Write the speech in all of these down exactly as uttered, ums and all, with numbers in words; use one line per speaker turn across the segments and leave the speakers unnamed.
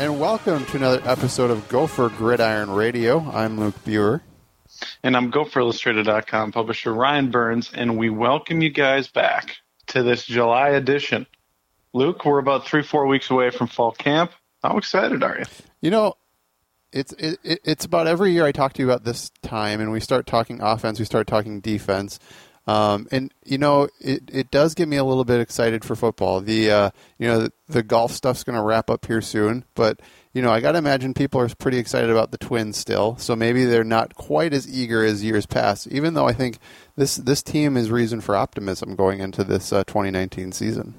and welcome to another episode of Gopher Gridiron Radio. I'm Luke Buer.
And I'm Gopher Illustrated dot com publisher Ryan Burns, and we welcome you guys back to this July edition. Luke, we're about three, four weeks away from fall camp. How excited are you?
You know, it's it, it's about every year I talk to you about this time, and we start talking offense, we start talking defense. Um, and, you know, it, it does get me a little bit excited for football. The, uh, you know, the, the golf stuff's going to wrap up here soon. But, you know, I got to imagine people are pretty excited about the Twins still. So maybe they're not quite as eager as years past, even though I think this, this team is reason for optimism going into this uh, twenty nineteen season.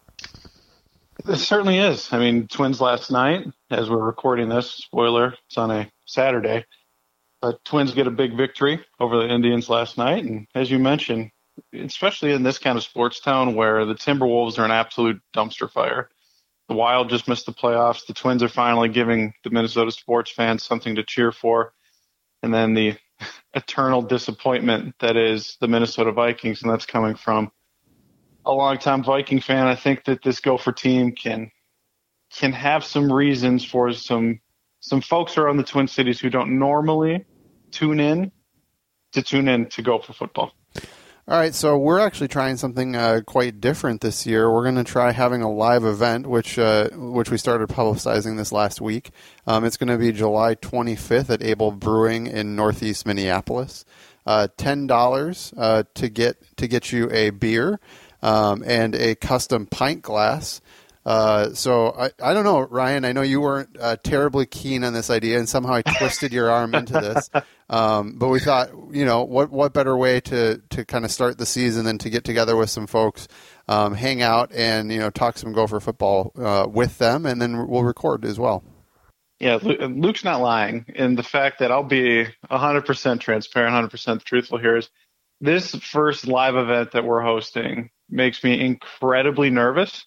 It certainly is. I mean, Twins last night, as we're recording this, spoiler, it's on a Saturday. But Twins get a big victory over the Indians last night. And as you mentioned, especially in this kind of sports town where the Timberwolves are an absolute dumpster fire, the Wild just missed the playoffs. The Twins are finally giving the Minnesota sports fans something to cheer for. And then the eternal disappointment that is the Minnesota Vikings, and that's coming from a longtime Viking fan. I think that this Gopher team can can have some reasons for some some folks around the Twin Cities who don't normally tune in to tune in to Gopher football.
All right, so we're actually trying something uh, quite different this year. We're going to try having a live event, which uh, which we started publicizing this last week. Um, it's going to be July twenty-fifth at Able Brewing in Northeast Minneapolis. Uh, ten dollars uh, to get to get you a beer um, and a custom pint glass. Uh, so I, I don't know, Ryan, I know you weren't uh, terribly keen on this idea, and somehow I twisted your arm into this. Um, but we thought, you know, what, what better way to, to kind of start the season than to get together with some folks, um, hang out and, you know, talk some Gopher football, uh, with them, and then we'll record as well.
Yeah. Luke's not lying. And the fact that I'll be a hundred percent transparent, a hundred percent truthful here is this first live event that we're hosting makes me incredibly nervous.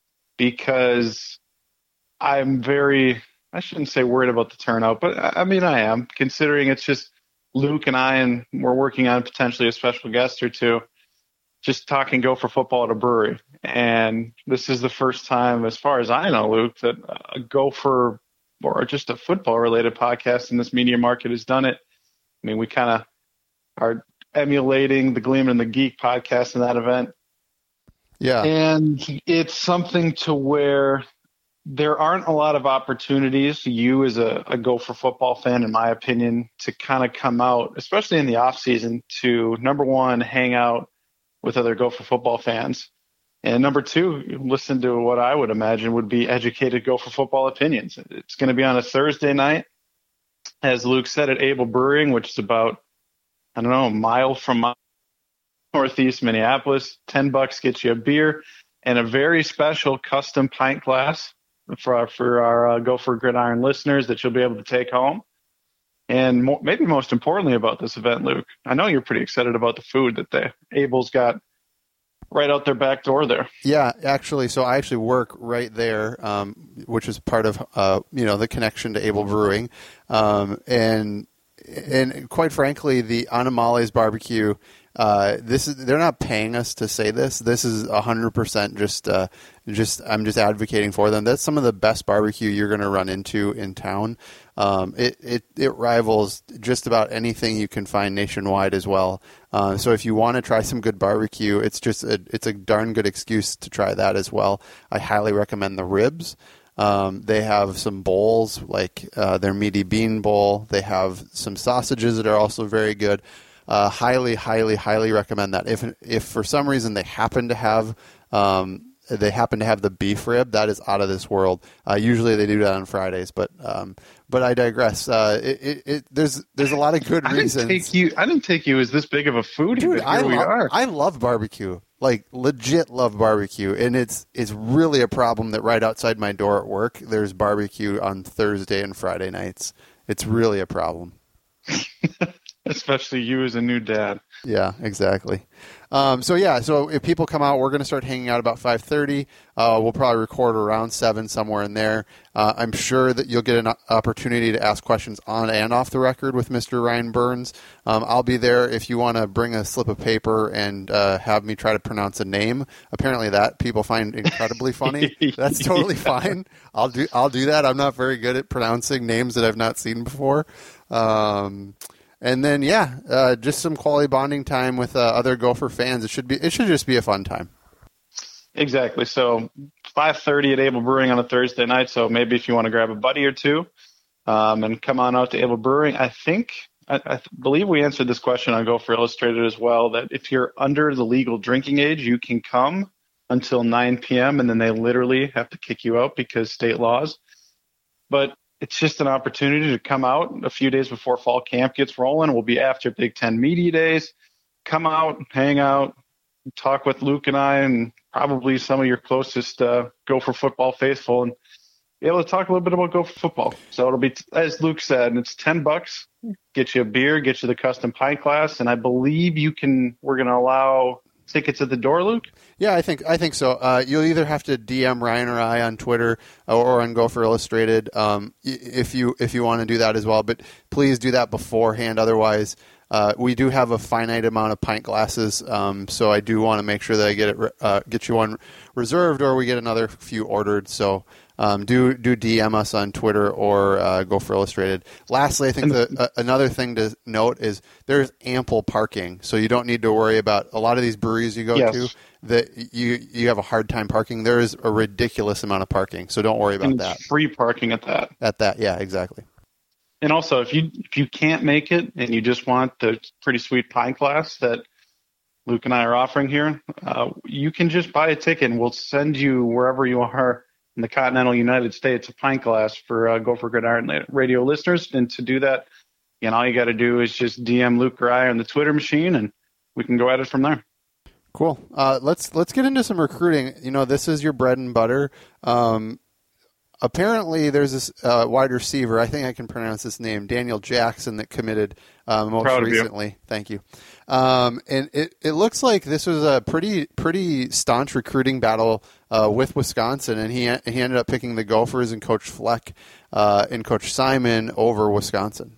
Because I'm very, I shouldn't say worried about the turnout, but I mean, I am, considering it's just Luke and I, and we're working on potentially a special guest or two, just talking Gopher football at a brewery. And this is the first time, as far as I know, Luke, that a Gopher or just a football related podcast in this media market has done it. I mean, we kind of are emulating the Gleeman and the Geek podcast in that event.
Yeah.
And it's something to where there aren't a lot of opportunities, you as a, a Gopher football fan, in my opinion, to kind of come out, especially in the off season, to number one, hang out with other Gopher football fans. And number two, listen to what I would imagine would be educated Gopher football opinions. It's going to be on a Thursday night, as Luke said, at Able Brewing, which is about, I don't know, a mile from my Northeast Minneapolis. Ten bucks gets you a beer and a very special custom pint glass for our, for our uh, Gopher Gridiron listeners that you'll be able to take home. And more, maybe most importantly about this event, Luke, I know you're pretty excited about the food that the Abel's got right out their back door there.
Yeah, actually, so I actually work right there, um, which is part of uh, you know the connection to Able Brewing, um, and and quite frankly, the Animales barbecue. Uh, this is, they're not paying us to say this. This is a hundred percent just, uh, just, I'm just advocating for them. That's some of the best barbecue you're going to run into in town. Um, it, it, it rivals just about anything you can find nationwide as well. Uh, so if you want to try some good barbecue, it's just, a, it's a darn good excuse to try that as well. I highly recommend the ribs. Um, they have some bowls like, uh, their meaty bean bowl. They have some sausages that are also very good. Uh, highly, highly, highly recommend that. If if for some reason they happen to have um, they happen to have the beef rib, that is out of this world. Uh, usually they do that on Fridays, but um, but I digress. Uh, it, it, it, there's there's a lot of good
I
reasons.
Didn't take you, I didn't take you as this big of a foodie.
Dude, I,
we
lo-
are.
I love barbecue. Like legit love barbecue, and it's it's really a problem that right outside my door at work there's barbecue on Thursday and Friday nights. It's really a problem.
Especially you as a new dad.
Yeah, exactly. Um, so yeah, so if people come out, we're going to start hanging out about five thirty. Uh, we'll probably record around seven, somewhere in there. Uh, I'm sure that you'll get an opportunity to ask questions on and off the record with Mister Ryan Burns. Um, I'll be there if you want to bring a slip of paper and uh, have me try to pronounce a name. Apparently, that people find incredibly funny. That's totally yeah. fine. I'll do. I'll do that. I'm not very good at pronouncing names that I've not seen before. Um, And then, yeah, uh, just some quality bonding time with uh, other Gopher fans. It should be. It should just be a fun time.
Exactly. So five thirty at Able Brewing on a Thursday night. So maybe if you want to grab a buddy or two um, and come on out to Able Brewing, I think I, I believe we answered this question on Gopher Illustrated as well. That if you're under the legal drinking age, you can come until nine p.m. and then they literally have to kick you out because state laws. But it's just an opportunity to come out a few days before fall camp gets rolling. We'll be after Big Ten Media Days. Come out, hang out, talk with Luke and I and probably some of your closest uh, Gopher football faithful and be able to talk a little bit about Gopher football. So it'll be, as Luke said, it's ten bucks. Get you a beer, get you the custom pint glass, and I believe you can, we're going to allow tickets at the door, Luke?
Yeah, I think I think so. Uh, you'll either have to D M Ryan or I on Twitter or on Gopher Illustrated um, if you if you want to do that as well. But please do that beforehand. Otherwise, uh, we do have a finite amount of pint glasses, um, so I do want to make sure that I get it uh, get you one reserved, or we get another few ordered. So. Um, do do D M us on Twitter or uh, Gopher Illustrated. Lastly, I think the, uh, another thing to note is there's ample parking, so you don't need to worry about a lot of these breweries you go
yes.
to that you you have a hard time parking. There is a ridiculous amount of parking, so don't worry about
and
that.
Free parking at that.
At that, yeah, exactly.
And also, if you if you can't make it and you just want the pretty sweet pint glass that Luke and I are offering here, uh, you can just buy a ticket and we'll send you wherever you are in the continental United States, a pint glass for uh, Gopher Gridiron Radio listeners. And to do that, again, all you got to do is just D M Luke or I on the Twitter machine, and we can go at it from there.
Cool. Uh, let's let's get into some recruiting. You know, this is your bread and butter. Um, apparently, there's this uh, wide receiver. I think I can pronounce his name, Daniel Jackson, that committed uh, most
Proud
recently. You. Thank you. Um, and it, it looks like this was a pretty pretty staunch recruiting battle uh, with Wisconsin, and he he ended up picking the Gophers and Coach Fleck uh, and Coach Simon over Wisconsin.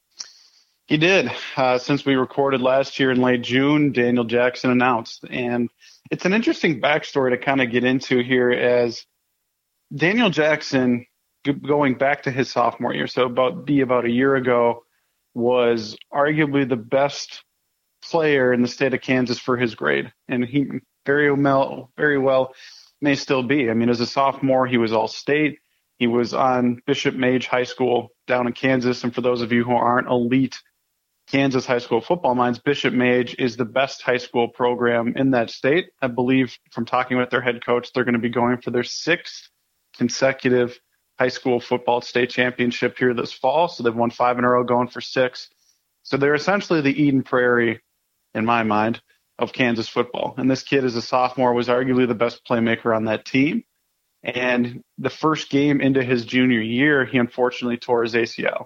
He did. Uh, since we recorded last year in late June, Daniel Jackson announced, and it's an interesting backstory to kind of get into here. As Daniel Jackson, going back to his sophomore year, so about be about a year ago, was arguably the best player in the state of Kansas for his grade, and he very well, very well may still be. I mean, as a sophomore, he was all state. He was on Bishop Mage High School down in Kansas, and for those of you who aren't elite Kansas high school football minds, Bishop Mage is the best high school program in that state. I believe from talking with their head coach, they're going to be going for their sixth consecutive high school football state championship here this fall. So they've won five in a row, going for six. So they're essentially the Eden Prairie, in my mind, of Kansas football. And this kid, as a sophomore, was arguably the best playmaker on that team. And the first game into his junior year, he unfortunately tore his A C L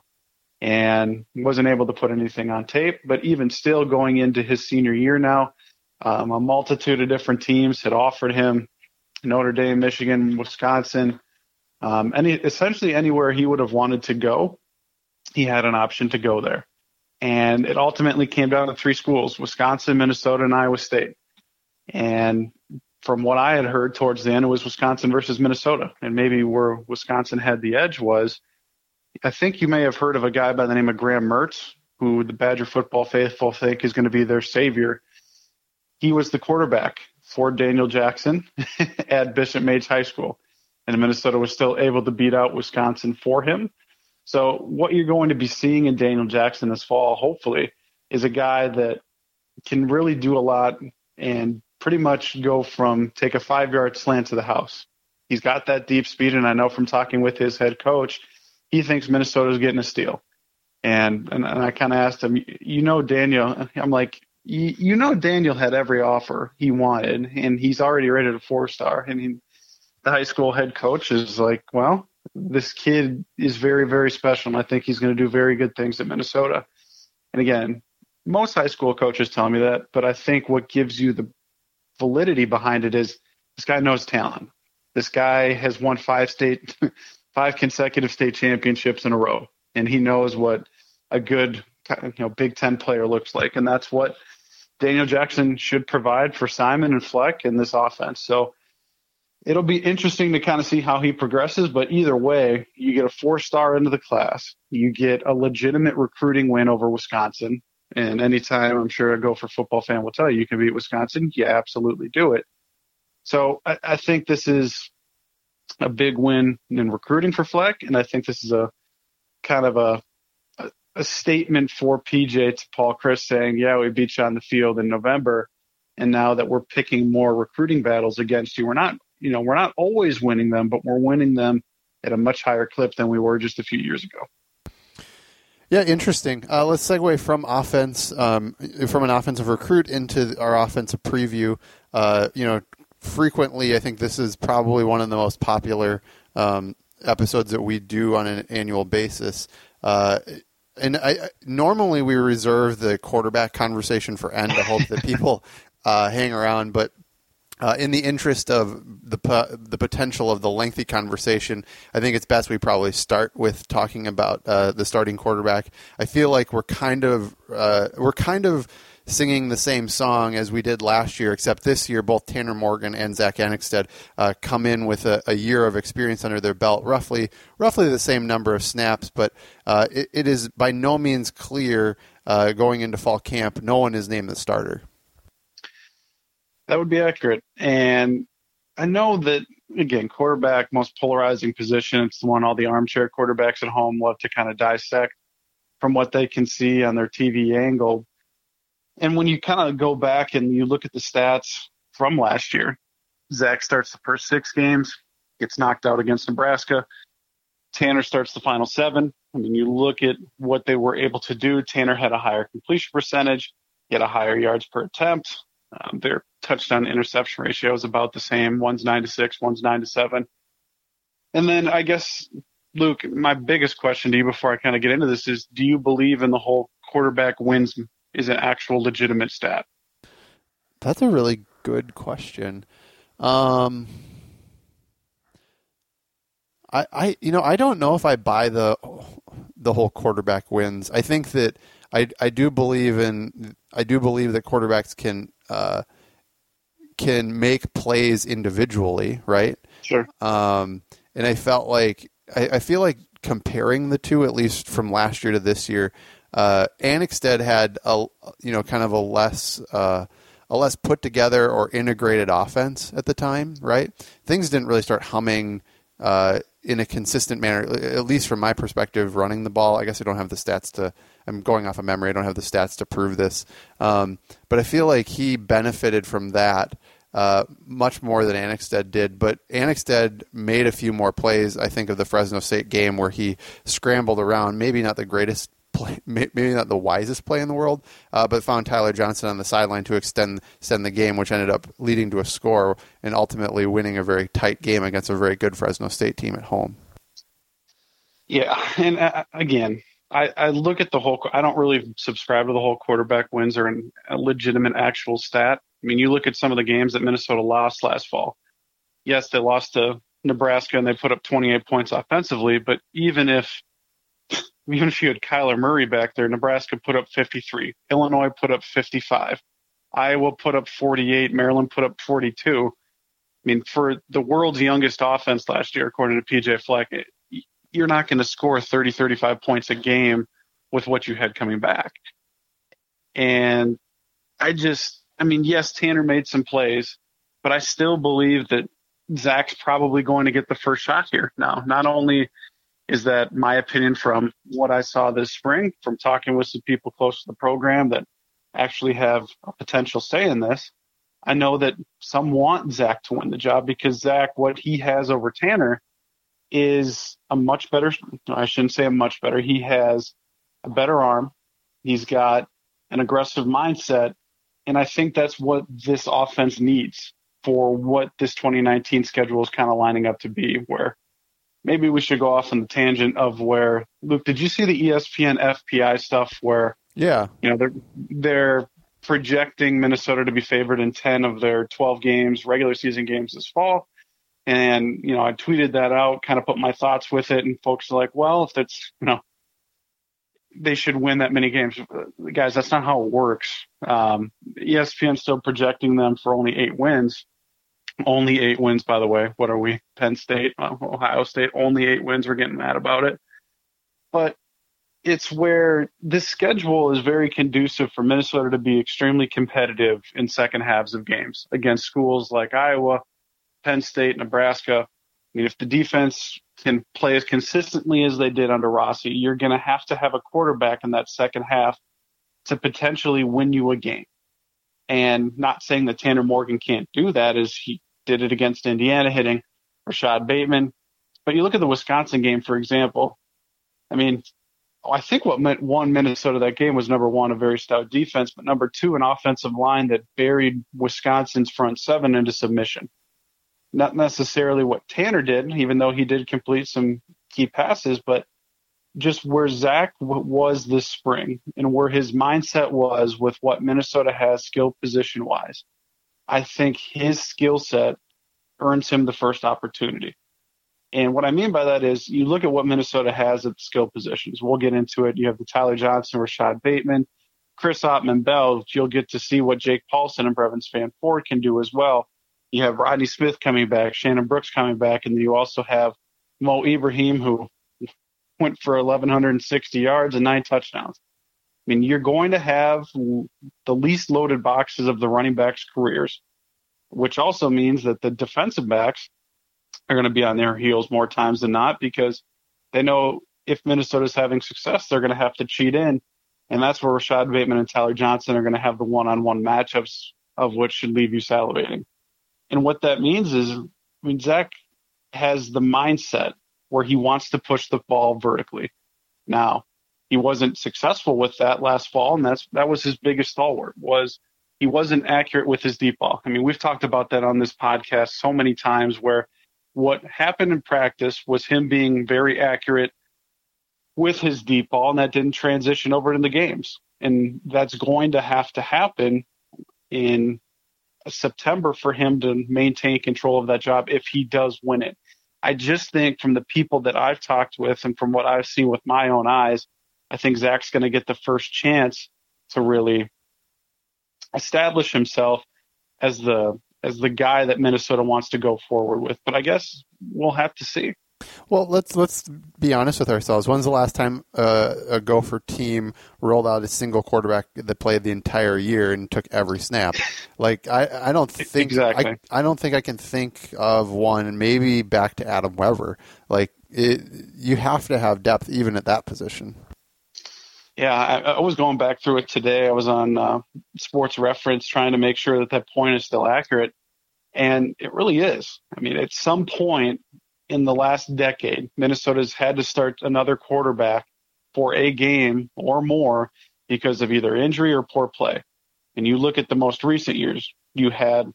and wasn't able to put anything on tape. But even still, going into his senior year now, um, a multitude of different teams had offered him Notre Dame, Michigan, Wisconsin, um, any essentially anywhere he would have wanted to go, he had an option to go there. And it ultimately came down to three schools: Wisconsin, Minnesota, and Iowa State. And from what I had heard towards the end, it was Wisconsin versus Minnesota. And maybe where Wisconsin had the edge was, I think you may have heard of a guy by the name of Graham Mertz, who the Badger football faithful think is going to be their savior. He was the quarterback for Daniel Jackson at Bishop Mage High School. And Minnesota was still able to beat out Wisconsin for him. So what you're going to be seeing in Daniel Jackson this fall, hopefully, is a guy that can really do a lot and pretty much go from take a five-yard slant to the house. He's got that deep speed, and I know from talking with his head coach, he thinks Minnesota's getting a steal. And and, and I kind of asked him, you know, Daniel, I'm like, you know, Daniel had every offer he wanted, and he's already rated a four-star. And he, the high school head coach is like, well, this kid is very, very special, and I think he's going to do very good things at Minnesota. And again, most high school coaches tell me that, but I think what gives you the validity behind it is this guy knows talent. This guy has won five state, five consecutive state championships in a row, and he knows what a good, you know, Big Ten player looks like, and that's what Daniel Jackson should provide for Simon and Fleck in this offense. So it'll be interesting to kind of see how he progresses, but either way, you get a four-star into the class. You get a legitimate recruiting win over Wisconsin, and anytime I'm sure a Gopher football fan will tell you you can beat Wisconsin, you absolutely do it. So I, I think this is a big win in recruiting for Fleck, and I think this is a kind of a a, a statement for P J to Paul Chryst saying, yeah, we beat you on the field in November, and now that we're picking more recruiting battles against you, we're not, you know, we're not always winning them, but we're winning them at a much higher clip than we were just a few years ago.
Yeah, interesting. Uh, let's segue from offense, um, from an offensive recruit into our offensive preview. Uh, you know, frequently, I think this is probably one of the most popular um, episodes that we do on an annual basis. Uh, and I, normally we reserve the quarterback conversation for end to hope that people uh, hang around, but Uh, in the interest of the the potential of the lengthy conversation, I think it's best we probably start with talking about uh, the starting quarterback. I feel like we're kind of uh, we're kind of singing the same song as we did last year, except this year both Tanner Morgan and Zach Annexstad uh, come in with a, a year of experience under their belt, roughly roughly the same number of snaps, but uh, it, it is by no means clear uh, going into fall camp. No one is named the starter.
That would be accurate. And I know that, again, quarterback, most polarizing position. It's the one all the armchair quarterbacks at home love to kind of dissect from what they can see on their T V angle. And when you kind of go back and you look at the stats from last year, Zach starts the first six games, gets knocked out against Nebraska. Tanner starts the final seven. I mean, you look at what they were able to do. Tanner had a higher completion percentage, he had a higher yards per attempt. Um, their touchdown interception ratio is about the same. One's nine to six, one's nine to seven. And then I guess, Luke, my biggest question to you before I kind of get into this is, do you believe in the whole quarterback wins is an actual legitimate stat?
That's a really good question. Um, I, I, you know, I don't know if I buy the the whole quarterback wins. I think that I, I do believe in, I do believe that quarterbacks can. Uh, can make plays individually, right?
Sure.
Um, and I felt like I, I feel like comparing the two, at least from last year to this year, uh, Annexstad had a you know kind of a less uh, a less put together or integrated offense at the time, right? Things didn't really start humming uh, in a consistent manner, at least from my perspective, running the ball. I guess I don't have the stats to. I'm going off of memory. I don't have the stats to prove this. Um, but I feel like he benefited from that uh, much more than Annexstad did. But Annexstad made a few more plays, I think, of the Fresno State game where he scrambled around. Maybe not the greatest play, maybe not the wisest play in the world, uh, but found Tyler Johnson on the sideline to extend, extend the game, which ended up leading to a score and ultimately winning a very tight game against a very good Fresno State team at home.
Yeah, and uh, again, I, I look at the whole – I don't really subscribe to the whole quarterback wins or an, a legitimate actual stat. I mean, you look at some of the games that Minnesota lost last fall. Yes, they lost to Nebraska and they put up twenty-eight points offensively, but even if even if you had Kyler Murray back there, Nebraska put up fifty-three. Illinois put up fifty-five. Iowa put up forty-eight. Maryland put up forty-two. I mean, for the world's youngest offense last year, according to P J Fleck, it, you're not going to score thirty, thirty-five points a game with what you had coming back. And I just, I mean, yes, Tanner made some plays, but I still believe that Zach's probably going to get the first shot here. Now, not only is that my opinion from what I saw this spring, from talking with some people close to the program that actually have a potential say in this, I know that some want Zach to win the job because Zach, what he has over Tanner is a much better, I shouldn't say a much better, he has a better arm. He's got an aggressive mindset. And I think that's what this offense needs for what this twenty nineteen schedule is kind of lining up to be, where maybe we should go off on the tangent of where, Luke, did you see the E S P N F P I stuff where
Yeah.
You know, they're they're projecting Minnesota to be favored in ten of their twelve games, regular season games this fall. And, you know, I tweeted that out, kind of put my thoughts with it, and folks are like, well, if it's, you know, they should win that many games. Guys, that's not how it works. Um, E S P N's still projecting them for only eight wins. Only eight wins, by the way. What are we? Penn State, Ohio State, only eight wins. We're getting mad about it. But it's where this schedule is very conducive for Minnesota to be extremely competitive in second halves of games against schools like Iowa, Penn State, Nebraska. I mean, if the defense can play as consistently as they did under Rossi, you're going to have to have a quarterback in that second half to potentially win you a game. And not saying that Tanner Morgan can't do that, as he did it against Indiana, hitting Rashad Bateman. But you look at the Wisconsin game, for example. I mean, I think what meant won Minnesota that game was, number one, a very stout defense, but number two, an offensive line that buried Wisconsin's front seven into submission. Not necessarily what Tanner did, even though he did complete some key passes, but just where Zach w- was this spring and where his mindset was with what Minnesota has skill position-wise. I think his skill set earns him the first opportunity. And what I mean by that is you look at what Minnesota has at the skill positions. We'll get into it. You have the Tyler Johnson, Rashad Bateman, Chris Ottman-Bell. You'll get to see what Jake Paulson and Brevin Spann-Ford can do as well. You have Rodney Smith coming back, Shannon Brooks coming back, and then you also have Mo Ibrahim, who went for eleven sixty yards and nine touchdowns. I mean, you're going to have the least loaded boxes of the running backs' careers, which also means that the defensive backs are going to be on their heels more times than not, because they know if Minnesota's having success, they're going to have to cheat in. And that's where Rashad Bateman and Tyler Johnson are going to have the one-on-one matchups, of which should leave you salivating. And what that means is, I mean, Zach has the mindset where he wants to push the ball vertically. Now, he wasn't successful with that last fall, and that's that was his biggest stalwart, was he wasn't accurate with his deep ball. I mean, we've talked about that on this podcast so many times, where what happened in practice was him being very accurate with his deep ball, and that didn't transition over into games. And that's going to have to happen in September for him to maintain control of that job if he does win it. I just think from the people that I've talked with and from what I've seen with my own eyes, I think Zach's going to get the first chance to really establish himself as the as the guy that Minnesota wants to go forward with. But I guess we'll have to see.
Well, let's let's be honest with ourselves. When's the last time uh, a Gopher team rolled out a single quarterback that played the entire year and took every snap? Like I, I don't think
exactly.
I, I don't think I can think of one. And maybe back to Adam Weber. Like it, you have to have depth even at that position.
Yeah, I, I was going back through it today. I was on uh, Sports Reference trying to make sure that that point is still accurate, and it really is. I mean, at some point in the last decade, Minnesota's had to start another quarterback for a game or more because of either injury or poor play. And you look at the most recent years, you had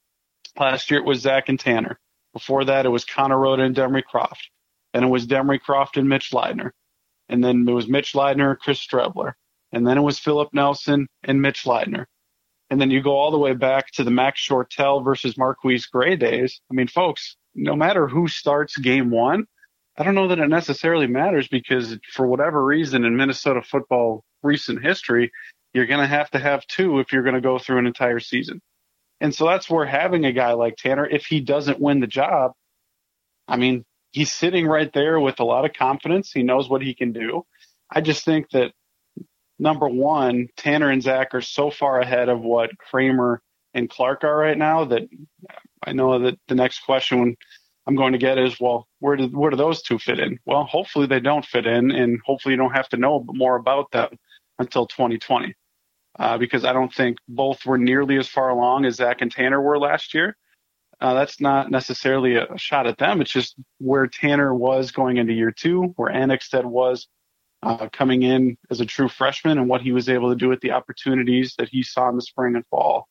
last year it was Zach and Tanner. Before that, it was Connor Rhoda and Demery Croft. Then it was Demery Croft and Mitch Leidner. And then it was Mitch Leidner, Chris Strebler. And then it was Philip Nelson and Mitch Leidner. And then you go all the way back to the Max Shortell versus Marquise Gray days. I mean, folks, no matter who starts game one, I don't know that it necessarily matters, because for whatever reason in Minnesota football recent history, you're going to have to have two if you're going to go through an entire season. And so that's where having a guy like Tanner, if he doesn't win the job, I mean, he's sitting right there with a lot of confidence. He knows what he can do. I just think that, number one, Tanner and Zach are so far ahead of what Kramer and Clark are right now that I know that the next question I'm going to get is, well, where do, where do those two fit in? Well, hopefully they don't fit in, and hopefully you don't have to know more about them until twenty twenty, uh, because I don't think both were nearly as far along as Zach and Tanner were last year. Uh, that's not necessarily a shot at them. It's just where Tanner was going into year two, where Annexstad was uh, coming in as a true freshman, and what he was able to do with the opportunities that he saw in the spring and fall.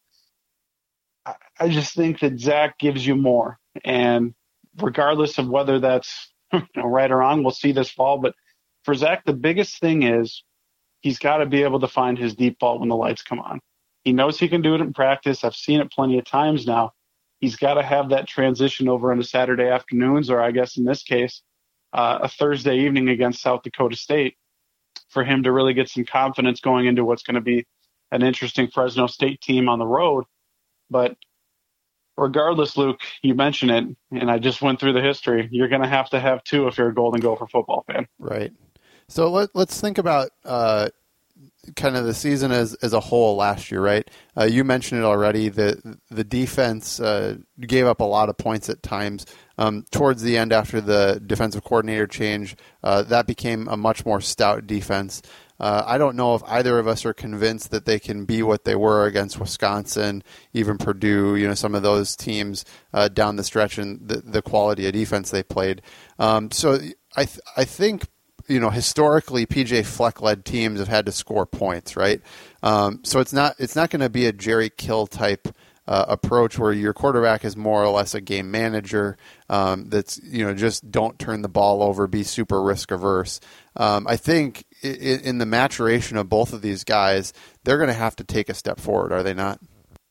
I, I just think that Zach gives you more. And regardless of whether that's you know, right or wrong, we'll see this fall. But for Zach, the biggest thing is he's got to be able to find his deep ball when the lights come on. He knows he can do it in practice. I've seen it plenty of times now. He's got to have that transition over into Saturday afternoons, or I guess in this case, uh, a Thursday evening against South Dakota State, for him to really get some confidence going into what's going to be an interesting Fresno State team on the road. But regardless, Luke, you mentioned it, and I just went through the history. You're going to have to have two if you're a Golden Gopher football fan.
Right. So let, let's think about uh, kind of the season as as a whole last year, right? Uh, you mentioned it already. The the defense uh, gave up a lot of points at times. Um, towards the end, after the defensive coordinator change, uh, that became a much more stout defense. Uh, I don't know if either of us are convinced that they can be what they were against Wisconsin, even Purdue, you know, some of those teams uh, down the stretch, and the, the quality of defense they played. Um, so I th- I think, you know, historically P J Fleck-led teams have had to score points, right? Um, so it's not it's not going to be a Jerry Kill type uh, approach where your quarterback is more or less a game manager um, that's, you know, just don't turn the ball over, be super risk averse. Um, I think in, in the maturation of both of these guys, they're going to have to take a step forward, are they not?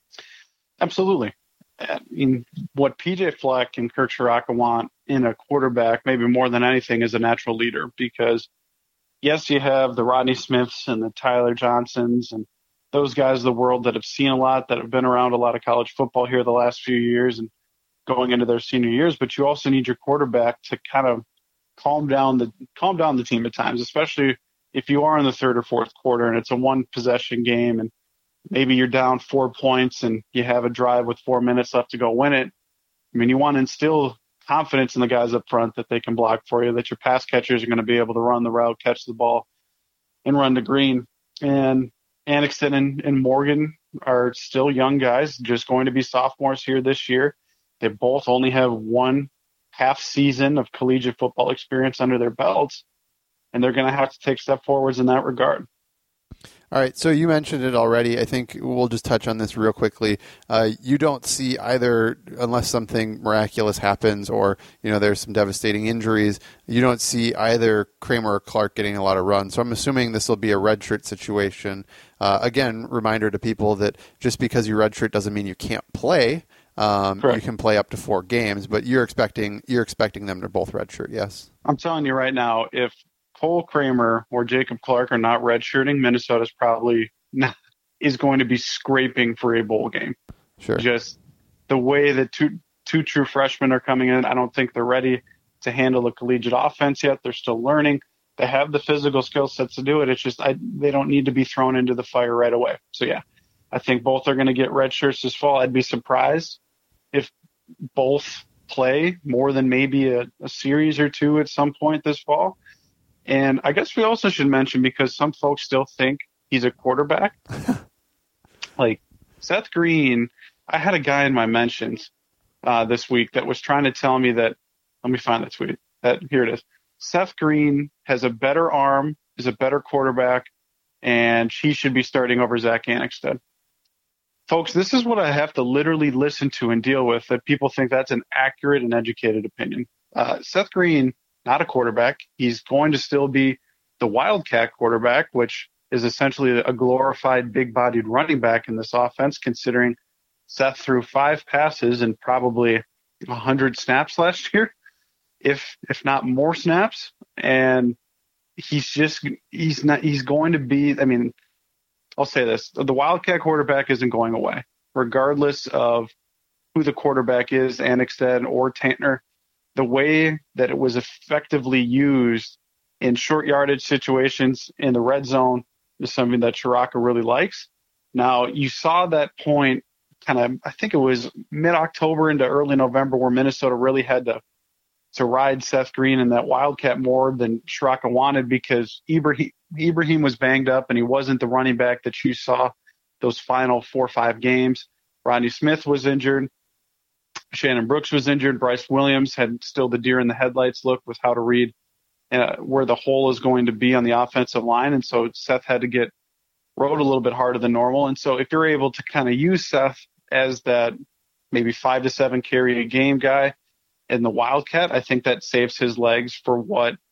Absolutely. I mean, what P J Fleck and Kirk Ciarrocca want in a quarterback, maybe more than anything, is a natural leader. Because, yes, you have the Rodney Smiths and the Tyler Johnsons and those guys of the world that have seen a lot, that have been around a lot of college football here the last few years and going into their senior years. But you also need your quarterback to kind of calm down the calm down the team at times, especially if you are in the third or fourth quarter and it's a one possession game and maybe you're down four points and you have a drive with four minutes left to go win it. I mean, you want to instill confidence in the guys up front that they can block for you, that your pass catchers are going to be able to run the route, catch the ball, and run to green. And Annexton and, and Morgan are still young guys, just going to be sophomores here this year. They both only have one half season of collegiate football experience under their belts, and they're going to have to take step forwards in that regard.
All right, so you mentioned it already. I think we'll just touch on this real quickly. Uh, you don't see either, unless something miraculous happens or, you know, there's some devastating injuries, you don't see either Kramer or Clark getting a lot of runs. So I'm assuming this will be a redshirt situation. Uh, again, reminder to people that just because you redshirt doesn't mean you can't play. Um, you can play up to four games, but you're expecting you're expecting them to both redshirt, yes?
I'm telling you right now, if Cole Kramer or Jacob Clark are not redshirting, Minnesota's probably not, is going to be scraping for a bowl game.
Sure.
Just the way that two two true freshmen are coming in, I don't think they're ready to handle a collegiate offense yet. They're still learning. They have the physical skill sets to do it. It's just I, they don't need to be thrown into the fire right away. So, yeah, I think both are going to get red shirts this fall. I'd be surprised if both play more than maybe a, a series or two at some point this fall. And I guess we also should mention, because some folks still think he's a quarterback, like Seth Green. I had a guy in my mentions uh, this week that was trying to tell me that, let me find the tweet. That, here it is. Seth Green has a better arm, is a better quarterback, and he should be starting over Zach Annexstad. Folks, this is what I have to literally listen to and deal with, that people think that's an accurate and educated opinion. Uh, Seth Green, not a quarterback. He's going to still be the Wildcat quarterback, which is essentially a glorified big-bodied running back in this offense, considering Seth threw five passes and probably one hundred snaps last year, if if not more snaps. And he's just he's not he's going to be. I mean, I'll say this: the Wildcat quarterback isn't going away, regardless of who the quarterback is, Annexstad or Tantner. The way that it was effectively used in short yardage situations in the red zone is something that Ciarrocca really likes. Now, you saw that point kind of, I think it was mid-October into early November, where Minnesota really had to to ride Seth Green and that Wildcat more than Ciarrocca wanted, because Ibrahim, Ibrahim was banged up and he wasn't the running back that you saw those final four or five games. Rodney Smith was injured. Shannon Brooks was injured. Bryce Williams had still the deer in the headlights look with how to read uh, where the hole is going to be on the offensive line. And so Seth had to get rode a little bit harder than normal. And so if you're able to kind of use Seth as that maybe five to seven carry a game guy in the Wildcat, I think that saves his legs for what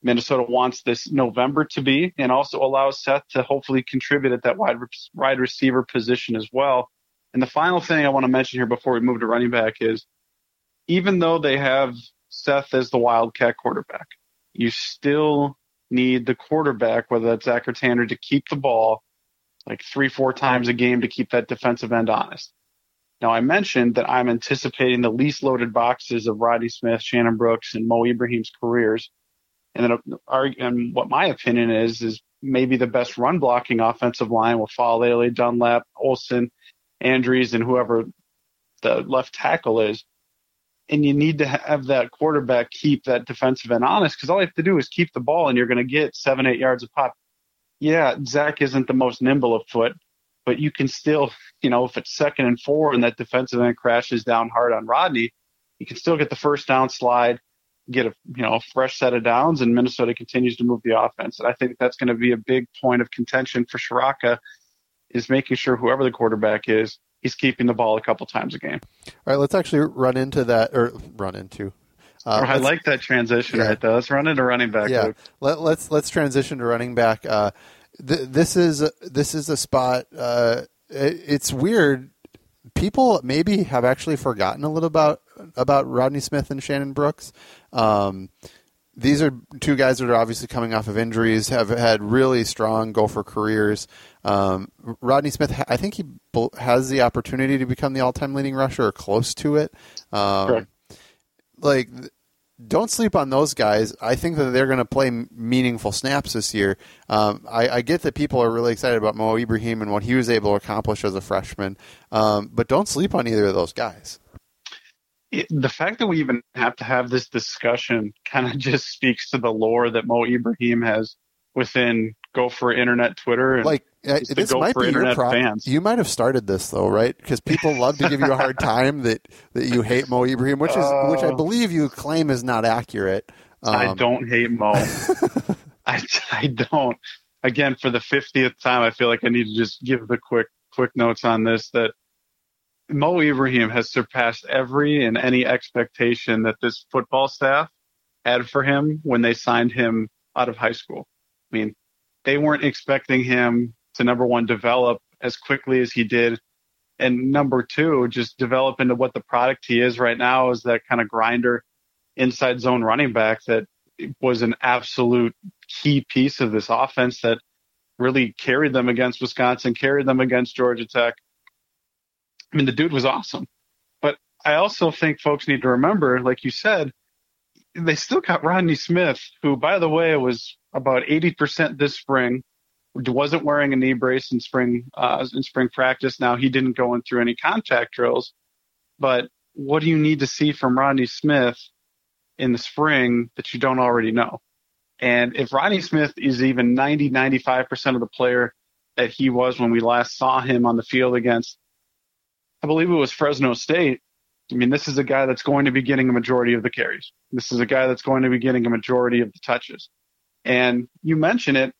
Minnesota wants this November to be, and also allows Seth to hopefully contribute at that wide, wide receiver position as well. And the final thing I want to mention here before we move to running back is, even though they have Seth as the Wildcat quarterback, you still need the quarterback, whether that's Zach or Tanner, to keep the ball like three, four times a game to keep that defensive end honest. Now, I mentioned that I'm anticipating the least loaded boxes of Rodney Smith, Shannon Brooks, and Mo Ibrahim's careers. And then, and what my opinion is, is maybe the best run blocking offensive line with Falele, Dunlap, Olsen, Andrews, and whoever the left tackle is. And you need to have that quarterback keep that defensive end honest, because all you have to do is keep the ball and you're going to get seven, eight yards a pop. Yeah, Zach isn't the most nimble of foot, but you can still, you know, if it's second and four and that defensive end crashes down hard on Rodney, you can still get the first down slide, get a, you know, a fresh set of downs, and Minnesota continues to move the offense. And I think that's going to be a big point of contention for Ciarrocca, is making sure whoever the quarterback is, he's keeping the ball a couple times a game.
All right, let's actually run into that, or run into.
Uh, I like that transition yeah. right there. Let's run into running back.
Yeah, Let, let's let's transition to running back. Uh, th- this is this is a spot. Uh, it, it's weird. People maybe have actually forgotten a little about about Rodney Smith and Shannon Brooks. Um, these are two guys that are obviously coming off of injuries, have had really strong Gopher careers. Um, Rodney Smith, I think he has the opportunity to become the all-time leading rusher or close to it. Um,
Correct.
Like, don't sleep on those guys. I think that they're going to play meaningful snaps this year. Um, I, I get that people are really excited about Mo Ibrahim and what he was able to accomplish as a freshman, um, but don't sleep on either of those guys.
It, the fact that we even have to have this discussion kind of just speaks to the lore that Mo Ibrahim has within Gopher Internet Twitter. And
like uh, this might be your problem. You might have started this though, right? Because people love to give you a hard time that, that you hate Mo Ibrahim, which is uh, which I believe you claim is not accurate. Um,
I don't hate Mo. I, I don't. Again, for the fiftieth time, I feel like I need to just give the quick quick notes on this, that Mo Ibrahim has surpassed every and any expectation that this football staff had for him when they signed him out of high school. I mean, they weren't expecting him to, number one, develop as quickly as he did, and number two, just develop into what the product he is right now, is that kind of grinder inside zone running back that was an absolute key piece of this offense that really carried them against Wisconsin, carried them against Georgia Tech. I mean, the dude was awesome. But I also think folks need to remember, like you said, they still got Rodney Smith, who, by the way, was about eighty percent this spring, wasn't wearing a knee brace in spring uh, in spring practice. Now, he didn't go in through any contact drills. But what do you need to see from Rodney Smith in the spring that you don't already know? And if Rodney Smith is even ninety, ninety-five percent of the player that he was when we last saw him on the field against, I believe it was Fresno State, I mean, this is a guy that's going to be getting a majority of the carries. This is a guy that's going to be getting a majority of the touches. And you mention it,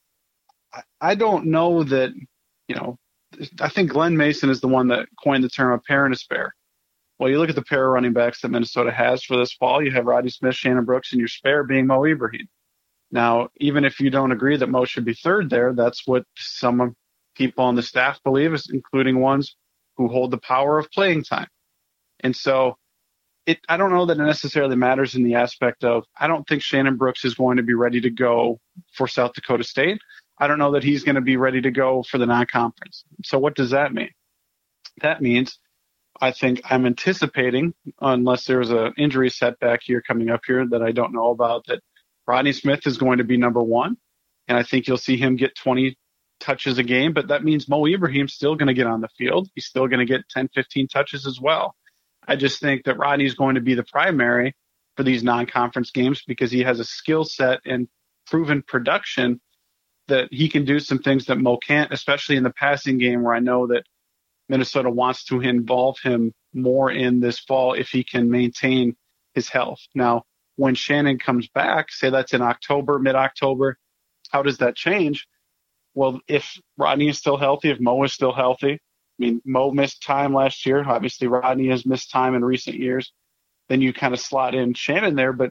I don't know that, you know, I think Glenn Mason is the one that coined the term a pair and a spare. Well, you look at the pair of running backs that Minnesota has for this fall, you have Rodney Smith, Shannon Brooks, and your spare being Mo Ibrahim. Now, even if you don't agree that Mo should be third there, that's what some people on the staff believe, including ones who hold the power of playing time. And so it, I don't know that it necessarily matters in the aspect of, I don't think Shannon Brooks is going to be ready to go for South Dakota State. I don't know that he's going to be ready to go for the non-conference. So what does that mean? That means I think I'm anticipating, unless there's an injury setback here coming up here that I don't know about, that Rodney Smith is going to be number one. And I think you'll see him get twenty touches a game, but that means Mo Ibrahim's still going to get on the field. He's still going to get ten, fifteen touches as well. I just think that Rodney's going to be the primary for these non-conference games because he has a skill set and proven production that he can do some things that Mo can't, especially in the passing game, where I know that Minnesota wants to involve him more in this fall if he can maintain his health. Now, when Shannon comes back, say that's in October, mid-October, how does that change? Well, if Rodney is still healthy, if Mo is still healthy, I mean, Mo missed time last year. Obviously, Rodney has missed time in recent years. Then you kind of slot in Shannon there. But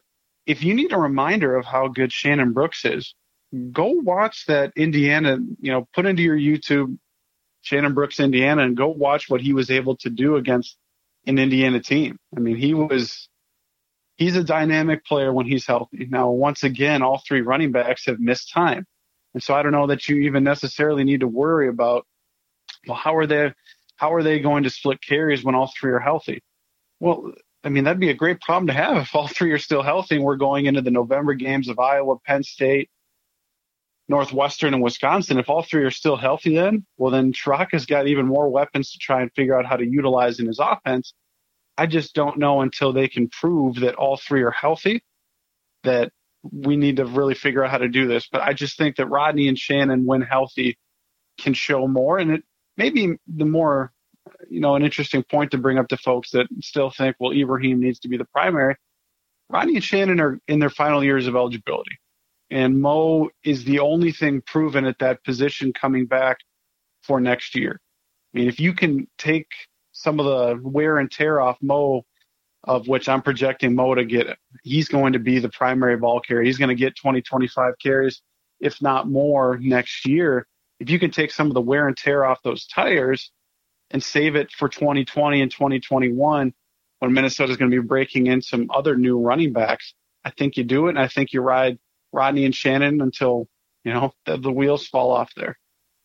if you need a reminder of how good Shannon Brooks is, go watch that Indiana, you know, put into your YouTube Shannon Brooks, Indiana, and go watch what he was able to do against an Indiana team. I mean, he was, he's a dynamic player when he's healthy. Now, once again, all three running backs have missed time. And so I don't know that you even necessarily need to worry about, well, how are they, how are they going to split carries when all three are healthy? Well, I mean, that'd be a great problem to have if all three are still healthy and we're going into the November games of Iowa, Penn State, Northwestern, and Wisconsin. If all three are still healthy then, well, then Ciarrocca's got even more weapons to try and figure out how to utilize in his offense. I just don't know until they can prove that all three are healthy that we need to really figure out how to do this. But I just think that Rodney and Shannon, when healthy, can show more. And it maybe the more, you know, an interesting point to bring up to folks that still think, well, Ibrahim needs to be the primary. Rodney and Shannon are in their final years of eligibility. And Mo is the only thing proven at that position coming back for next year. I mean, if you can take some of the wear and tear off Mo, of which I'm projecting Mo to get, he's going to be the primary ball carrier. He's going to get twenty, twenty-five carries, if not more, next year. If you can take some of the wear and tear off those tires and save it for twenty twenty and twenty twenty-one, when Minnesota's going to be breaking in some other new running backs, I think you do it, and I think you ride Rodney and Shannon until, you know, the, the wheels fall off there.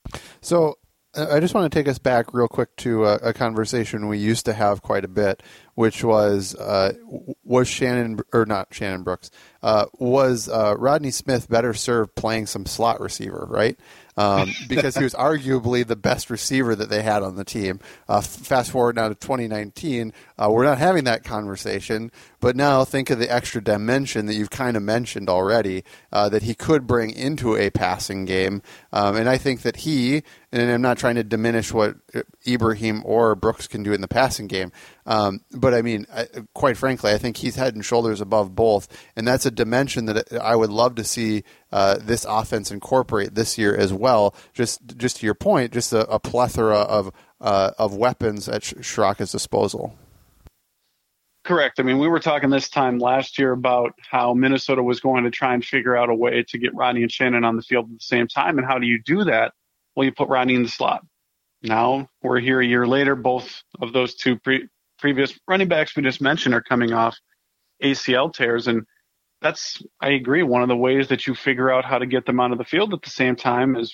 So I just want to take us back real quick to a, a conversation we used to have quite a bit, which was, uh, was Shannon, or not Shannon Brooks, uh, was uh, Rodney Smith better served playing some slot receiver, right? Um, because he was arguably the best receiver that they had on the team. Uh, fast forward now to twenty nineteen, uh, we're not having that conversation, but now think of the extra dimension that you've kind of mentioned already, uh, that he could bring into a passing game. Um, and I think that he, and I'm not trying to diminish what Ibrahim or Brooks can do in the passing game, um, but I mean, I, quite frankly, I think he's head and shoulders above both, and that's a dimension that I would love to see uh, this offense incorporate this year as well. Just, just to your point, just a, a plethora of uh, of weapons at Ciarrocca's disposal.
Correct. I mean, we were talking this time last year about how Minnesota was going to try and figure out a way to get Rodney and Shannon on the field at the same time. And how do you do that? Well, you put Rodney in the slot. Now we're here a year later. Both of those two pre- previous running backs we just mentioned are coming off A C L tears. And that's, I agree, one of the ways that you figure out how to get them onto the field at the same time is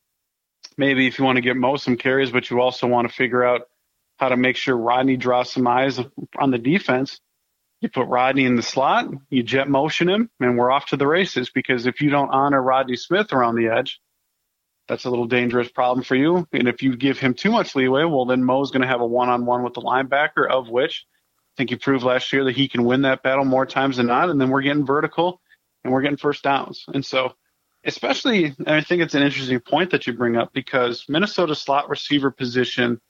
maybe if you want to get Mo some carries, but you also want to figure out how to make sure Rodney draws some eyes on the defense. You put Rodney in the slot, you jet motion him, and we're off to the races. Because if you don't honor Rodney Smith around the edge, that's a little dangerous problem for you. And if you give him too much leeway, well, then Mo's going to have a one-on-one with the linebacker, of which I think he proved last year that he can win that battle more times than not. And then we're getting vertical and we're getting first downs. And so especially, and I think it's an interesting point that you bring up, because Minnesota's slot receiver position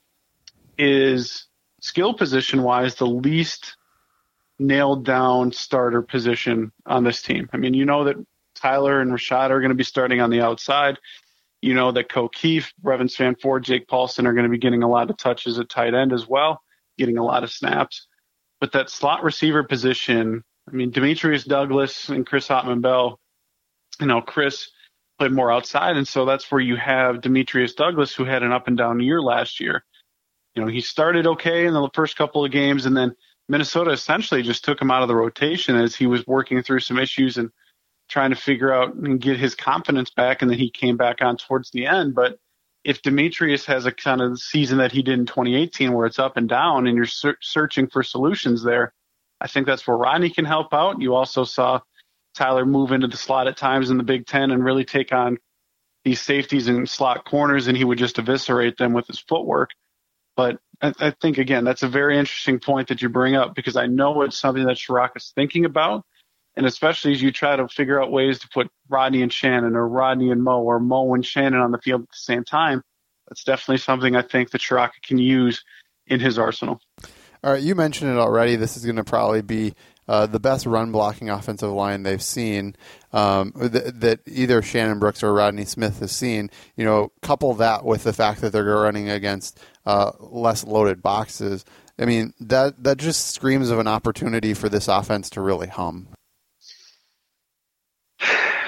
is skill position wise the least nailed down starter position on this team. I mean, you know that Tyler and Rashad are going to be starting on the outside. You know that O'Keefe, Brevin Spanford, Jake Paulson are going to be getting a lot of touches at tight end as well, getting a lot of snaps. But that slot receiver position, I mean, Demetrius Douglas and Chris Hotman-Bell, you know, Chris played more outside. And so that's where you have Demetrius Douglas, who had an up and down year last year. You know, he started okay in the first couple of games, and then Minnesota essentially just took him out of the rotation as he was working through some issues and trying to figure out and get his confidence back, and then he came back on towards the end. But if Demetrius has a kind of season that he did in twenty eighteen where it's up and down and you're ser- searching for solutions there, I think that's where Rodney can help out. You also saw Tyler move into the slot at times in the Big Ten and really take on these safeties and slot corners, and he would just eviscerate them with his footwork. But I, I think, again, that's a very interesting point that you bring up, because I know it's something that Ciarrocca's thinking about. And especially as you try to figure out ways to put Rodney and Shannon, or Rodney and Mo, or Mo and Shannon on the field at the same time, that's definitely something I think that Ciarrocca can use in his arsenal.
All right, you mentioned it already. This is going to probably be uh, the best run-blocking offensive line they've seen, um, th- that either Shannon Brooks or Rodney Smith has seen. You know, couple that with the fact that they're running against uh, less loaded boxes. I mean, that that just screams of an opportunity for this offense to really hum.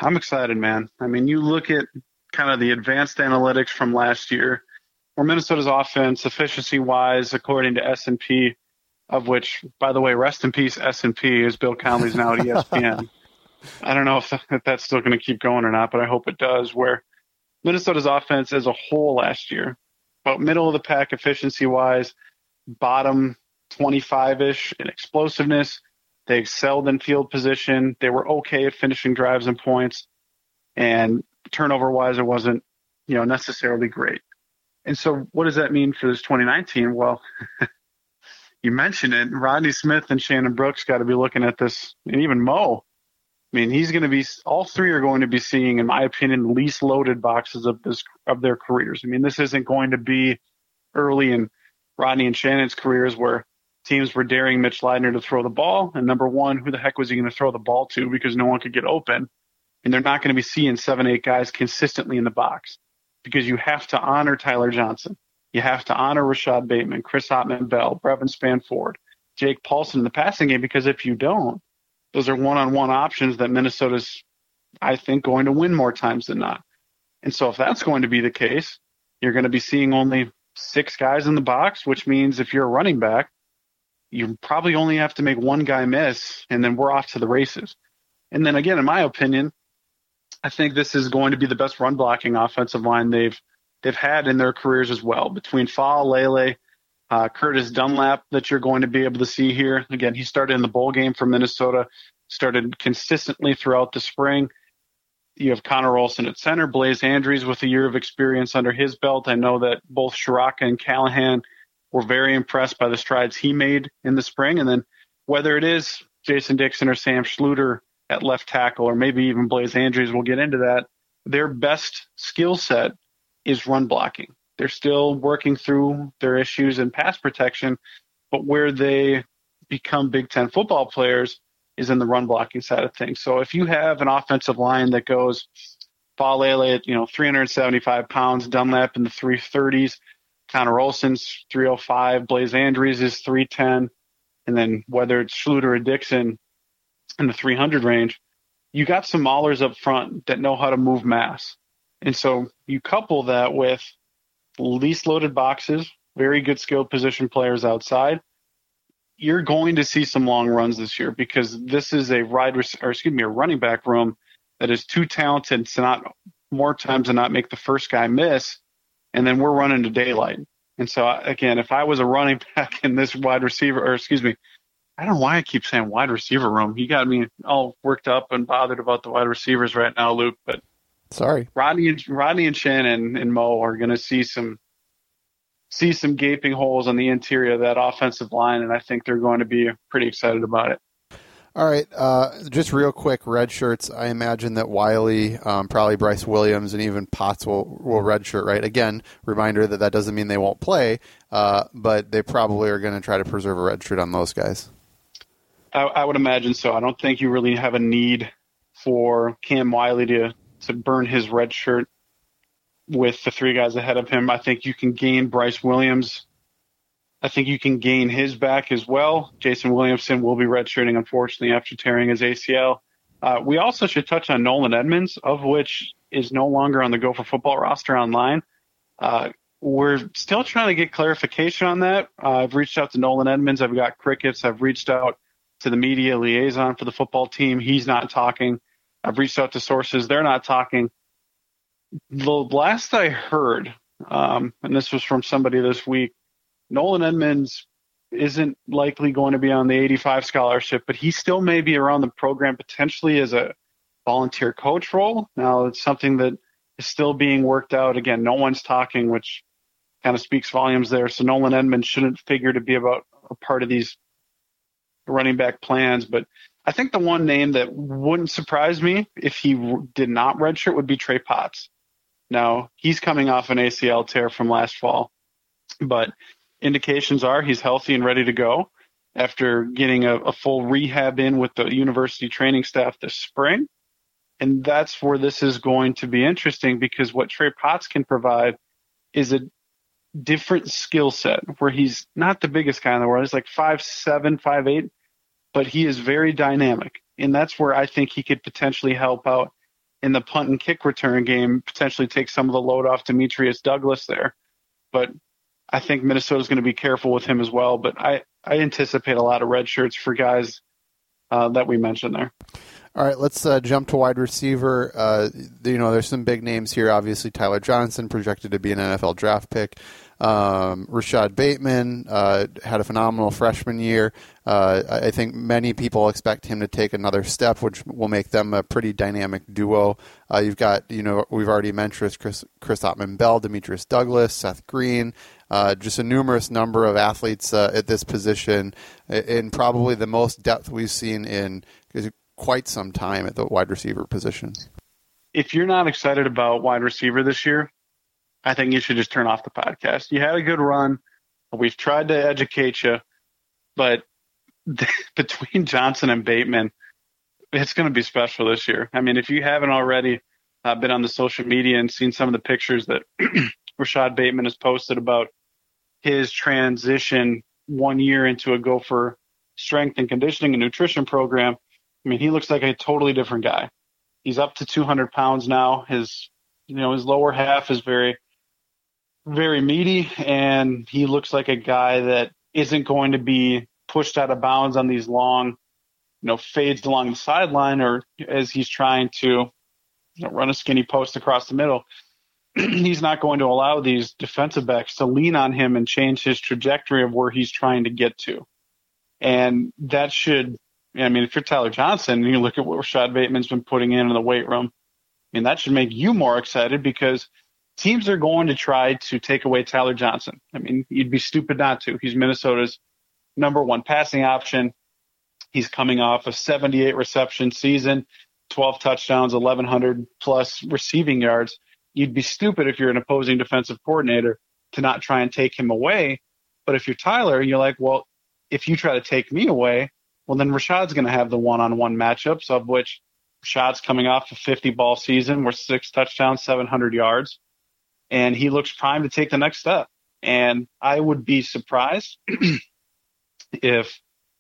I'm excited, man. I mean, you look at kind of the advanced analytics from last year, where Minnesota's offense, efficiency-wise, according to S and P, of which, by the way, rest in peace, S and P, as Bill Conley's now at E S P N. I don't know if, if that's still going to keep going or not, but I hope it does, where Minnesota's offense as a whole last year, about middle of the pack efficiency-wise, bottom twenty-five-ish in explosiveness. They excelled in field position. They were okay at finishing drives and points. And turnover-wise, it wasn't, you know, necessarily great. And so what does that mean for this twenty nineteen? Well, you mentioned it. Rodney Smith and Shannon Brooks got to be looking at this, and even Mo. I mean, he's going to be – all three are going to be seeing, in my opinion, the least loaded boxes of this of their careers. I mean, this isn't going to be early in Rodney and Shannon's careers where teams were daring Mitch Leidner to throw the ball. And number one, who the heck was he going to throw the ball to because no one could get open? And they're not going to be seeing seven, eight guys consistently in the box because you have to honor Tyler Johnson. You have to honor Rashad Bateman, Chris Ottman-Bell, Brevin Spanford, Jake Paulson in the passing game, because if you don't, those are one-on-one options that Minnesota's, I think, going to win more times than not. And so if that's going to be the case, you're going to be seeing only six guys in the box, which means if you're a running back, you probably only have to make one guy miss, and then we're off to the races. And then again, in my opinion, I think this is going to be the best run blocking offensive line they've they've had in their careers as well. Between Fall, Lele, uh, Curtis Dunlap that you're going to be able to see here. Again, he started in the bowl game for Minnesota, started consistently throughout the spring. You have Connor Olson at center, Blaze Andrews with a year of experience under his belt. I know that both Shiraka and Callahan were very impressed by the strides he made in the spring. And then whether it is Jason Dixon or Sam Schluter at left tackle, or maybe even Blaze Andrews, we'll get into that, their best skill set is run blocking. They're still working through their issues in pass protection, but where they become Big Ten football players is in the run blocking side of things. So if you have an offensive line that goes Falele at, you know, three hundred seventy-five pounds, Dunlap in the three thirties, Connor Olson's three oh five, Blaze Andrews is three ten, and then whether it's Schluter or Dixon in the three hundred range, you got some maulers up front that know how to move mass. And so you couple that with least loaded boxes, very good skilled position players outside, you're going to see some long runs this year because this is a wide, or excuse me, a running back room that is too talented to not more times than not make the first guy miss, and then we're running to daylight. And so again, if I was a running back in this wide receiver, or excuse me, I don't know why I keep saying wide receiver room. You got me all worked up and bothered about the wide receivers right now, Luke. But
sorry,
Rodney and Rodney and Shannon and Mo are going to see some. see some gaping holes on the interior of that offensive line, and I think they're going to be pretty excited about it.
All right, uh, just real quick, red shirts. I imagine that Wiley, um, probably Bryce Williams, and even Potts will, will red shirt, right? Again, reminder that that doesn't mean they won't play, uh, but they probably are going to try to preserve a red shirt on those guys.
I, I would imagine so. I don't think you really have a need for Cam Wiley to, to burn his red shirt with the three guys ahead of him. I think you can gain Bryce Williams. I think you can gain his back as well. Jason Williamson will be redshirting, unfortunately, after tearing his A C L. Uh, we also should touch on Nolan Edmonds, of which is no longer on the Gopher football roster online. Uh, we're still trying to get clarification on that. Uh, I've reached out to Nolan Edmonds. I've got crickets. I've reached out to the media liaison for the football team. He's not talking. I've reached out to sources. They're not talking. The last I heard, um, and this was from somebody this week, Nolan Edmonds isn't likely going to be on the eighty-five scholarship, but he still may be around the program potentially as a volunteer coach role. Now, it's something that is still being worked out. Again, no one's talking, which kind of speaks volumes there. So Nolan Edmonds shouldn't figure to be about a part of these running back plans. But I think the one name that wouldn't surprise me if he did not redshirt would be Trey Potts. Now, he's coming off an A C L tear from last fall, but indications are he's healthy and ready to go after getting a, a full rehab in with the university training staff this spring. And that's where this is going to be interesting because what Trey Potts can provide is a different skill set where he's not the biggest guy in the world. He's like five seven, five eight, but he is very dynamic. And that's where I think he could potentially help out in the punt and kick return game, potentially take some of the load off Demetrius Douglas there. But I think Minnesota's going to be careful with him as well. But I, I anticipate a lot of red shirts for guys uh, that we mentioned there.
All right, let's uh, jump to wide receiver. Uh, you know, there's some big names here. Obviously, Tyler Johnson, projected to be an N F L draft pick. Um, Rashad Bateman uh, had a phenomenal freshman year. Uh, I think many people expect him to take another step, which will make them a pretty dynamic duo. Uh, you've got, you know, we've already mentioned Chris, Chris Ottman-Bell, Demetrius Douglas, Seth Green, uh, just a numerous number of athletes uh, at this position, and probably the most depth we've seen in quite some time at the wide receiver position.
If you're not excited about wide receiver this year, I think you should just turn off the podcast. You had a good run. We've tried to educate you, but between Johnson and Bateman, it's going to be special this year. I mean, if you haven't already uh, been on the social media and seen some of the pictures that Rashad Bateman has posted about his transition one year into a Gopher strength and conditioning and nutrition program, I mean, he looks like a totally different guy. He's up to two hundred pounds now. His, you know, his lower half is very, very meaty, and he looks like a guy that isn't going to be pushed out of bounds on these long, you know, fades along the sideline, or as he's trying to, you know, run a skinny post across the middle. He's not going to allow these defensive backs to lean on him and change his trajectory of where he's trying to get to. And that should, I mean, if you're Tyler Johnson and you look at what Rashad Bateman's been putting in in the weight room, I mean, that should make you more excited, because teams are going to try to take away Tyler Johnson. I mean, you'd be stupid not to. He's Minnesota's number one passing option. He's coming off a seventy-eight reception season, twelve touchdowns, eleven hundred plus receiving yards. You'd be stupid if you're an opposing defensive coordinator to not try and take him away. But if you're Tyler, you're like, well, if you try to take me away, well, then Rashad's going to have the one-on-one matchups, of which Rashad's coming off a fifty-ball season with six touchdowns, seven hundred yards, and he looks primed to take the next step. And I would be surprised if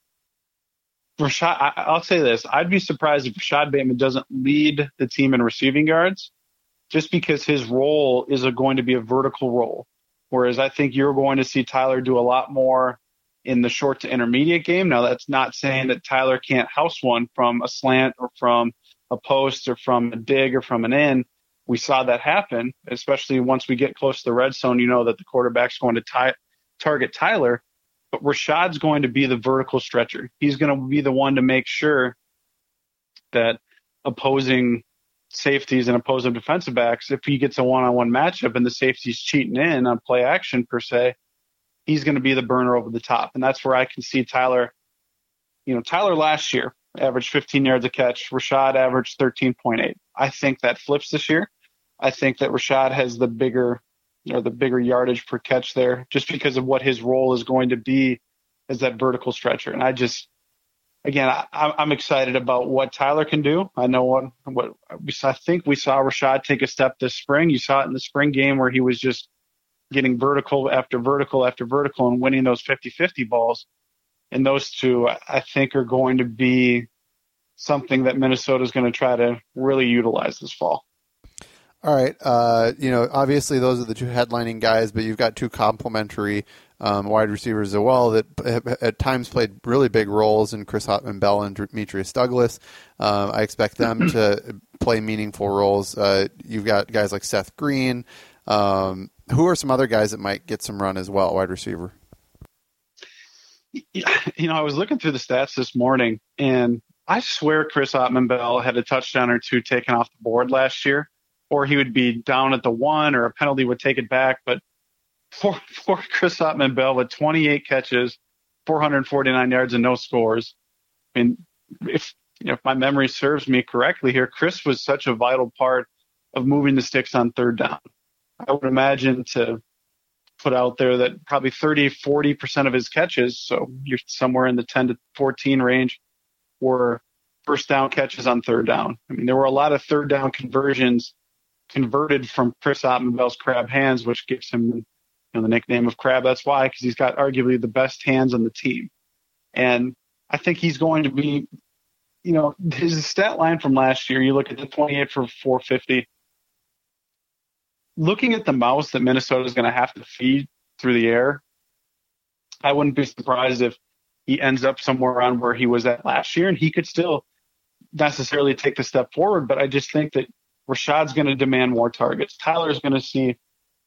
Rashad, I, I'll say this, I'd be surprised if Rashad Bateman doesn't lead the team in receiving yards, just because his role is a, going to be a vertical role. Whereas I think you're going to see Tyler do a lot more in the short to intermediate game. Now, that's not saying that Tyler can't house one from a slant or from a post or from a dig or from an in. We saw that happen, especially once we get close to the red zone. You know that the quarterback's going to tie, target Tyler, but Rashad's going to be the vertical stretcher. He's going to be the one to make sure that opposing safeties and opposing defensive backs, if he gets a one-on-one matchup and the safety's cheating in on play action per se, he's going to be the burner over the top. And that's where I can see Tyler. You know, Tyler last year averaged fifteen yards a catch. Rashad averaged thirteen point eight. I think that flips this year. I think that Rashad has the bigger, or the bigger yardage per catch there, just because of what his role is going to be as that vertical stretcher. And I just, again, I, I'm excited about what Tyler can do. I know what, what we saw, I think we saw Rashad take a step this spring. You saw it in the spring game where he was just getting vertical after vertical after vertical and winning those fifty-fifty balls. And those two, I think, are going to be something that Minnesota is going to try to really utilize this fall.
All right. Uh, you know, obviously those are the two headlining guys, but you've got two complementary um, wide receivers as well that have at times played really big roles in Chris Ottman-Bell and Demetrius Douglas. Um, I expect them to play meaningful roles. Uh, you've got guys like Seth Green. Um, who are some other guys that might get some run as well, wide receiver?
You know, I was looking through the stats this morning, and I swear Chris Ottman-Bell had a touchdown or two taken off the board last year, or he would be down at the one, or a penalty would take it back. But for, for Chris Ottman-Bell with twenty-eight catches, four hundred forty-nine yards, and no scores, I mean, if, you know, if my memory serves me correctly here, Chris was such a vital part of moving the sticks on third down. I would imagine to put out there that probably thirty, forty percent of his catches, so you're somewhere in the ten to fourteen range, were first down catches on third down. I mean, there were a lot of third down conversions converted from Chris Ottman-Bell's crab hands, which gives him, you know, the nickname of Crab. That's why, because he's got arguably the best hands on the team. And I think he's going to be you know, his stat line from last year, you look at the twenty-eight for four fifty. Looking at the mouse that Minnesota is going to have to feed through the air, I wouldn't be surprised if he ends up somewhere around where he was at last year, and he could still necessarily take the step forward. But I just think that Rashad's going to demand more targets. Tyler's going to see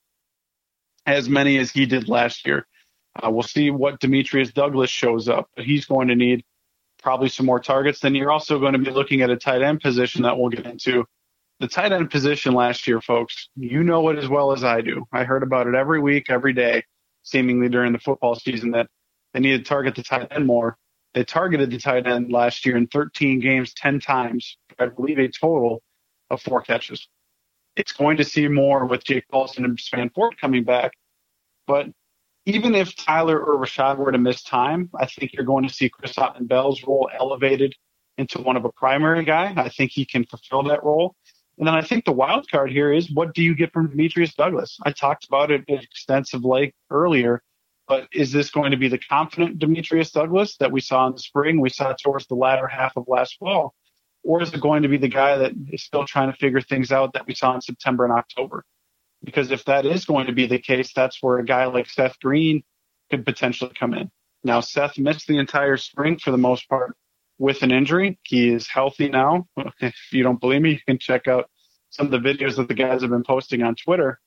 as many as he did last year. Uh, we'll see what Demetrius Douglas shows up, but he's going to need probably some more targets. Then you're also going to be looking at a tight end position that we'll get into. The tight end position last year, folks, you know it as well as I do. I heard about it every week, every day, seemingly during the football season, that they needed to target the tight end more. They targeted the tight end last year in thirteen games, ten times, I believe a total of four catches. It's going to see more with Jake Paulson and Spanford coming back. But even if Tyler or Rashad were to miss time, I think you're going to see Chris Otton-Bell's role elevated into one of a primary guy. I think he can fulfill that role. And then I think the wild card here is, what do you get from Demetrius Douglas? I talked about it at extensive length earlier, but is this going to be the confident Demetrius Douglas that we saw in the spring, we saw towards the latter half of last fall? Or is it going to be the guy that is still trying to figure things out that we saw in September and October? Because if that is going to be the case, that's where a guy like Seth Green could potentially come in. Now, Seth missed the entire spring for the most part with an injury. He is healthy now. If you don't believe me, you can check out some of the videos that the guys have been posting on Twitter.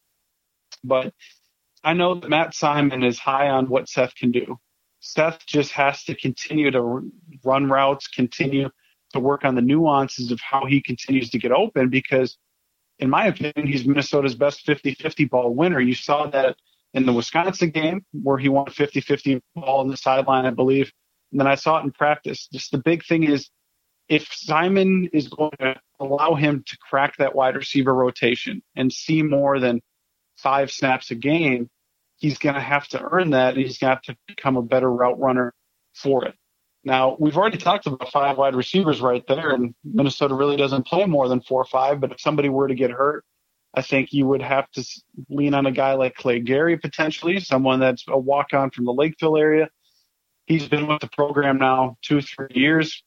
But I know that Matt Simon is high on what Seth can do. Seth just has to continue to run routes, continue to work on the nuances of how he continues to get open, because in my opinion, he's Minnesota's best fifty-fifty ball winner. You saw that in the Wisconsin game where he won a fifty-fifty ball on the sideline, I believe. And then I saw it in practice. Just the big thing is, if Simon is going to allow him to crack that wide receiver rotation and see more than five snaps a game, he's going to have to earn that, and he's got to become a better route runner for it. Now, we've already talked about five wide receivers right there, and Minnesota really doesn't play more than four or five, but if somebody were to get hurt, I think you would have to lean on a guy like Clay Gary potentially, someone that's a walk-on from the Lakeville area. He's been with the program now two, three years.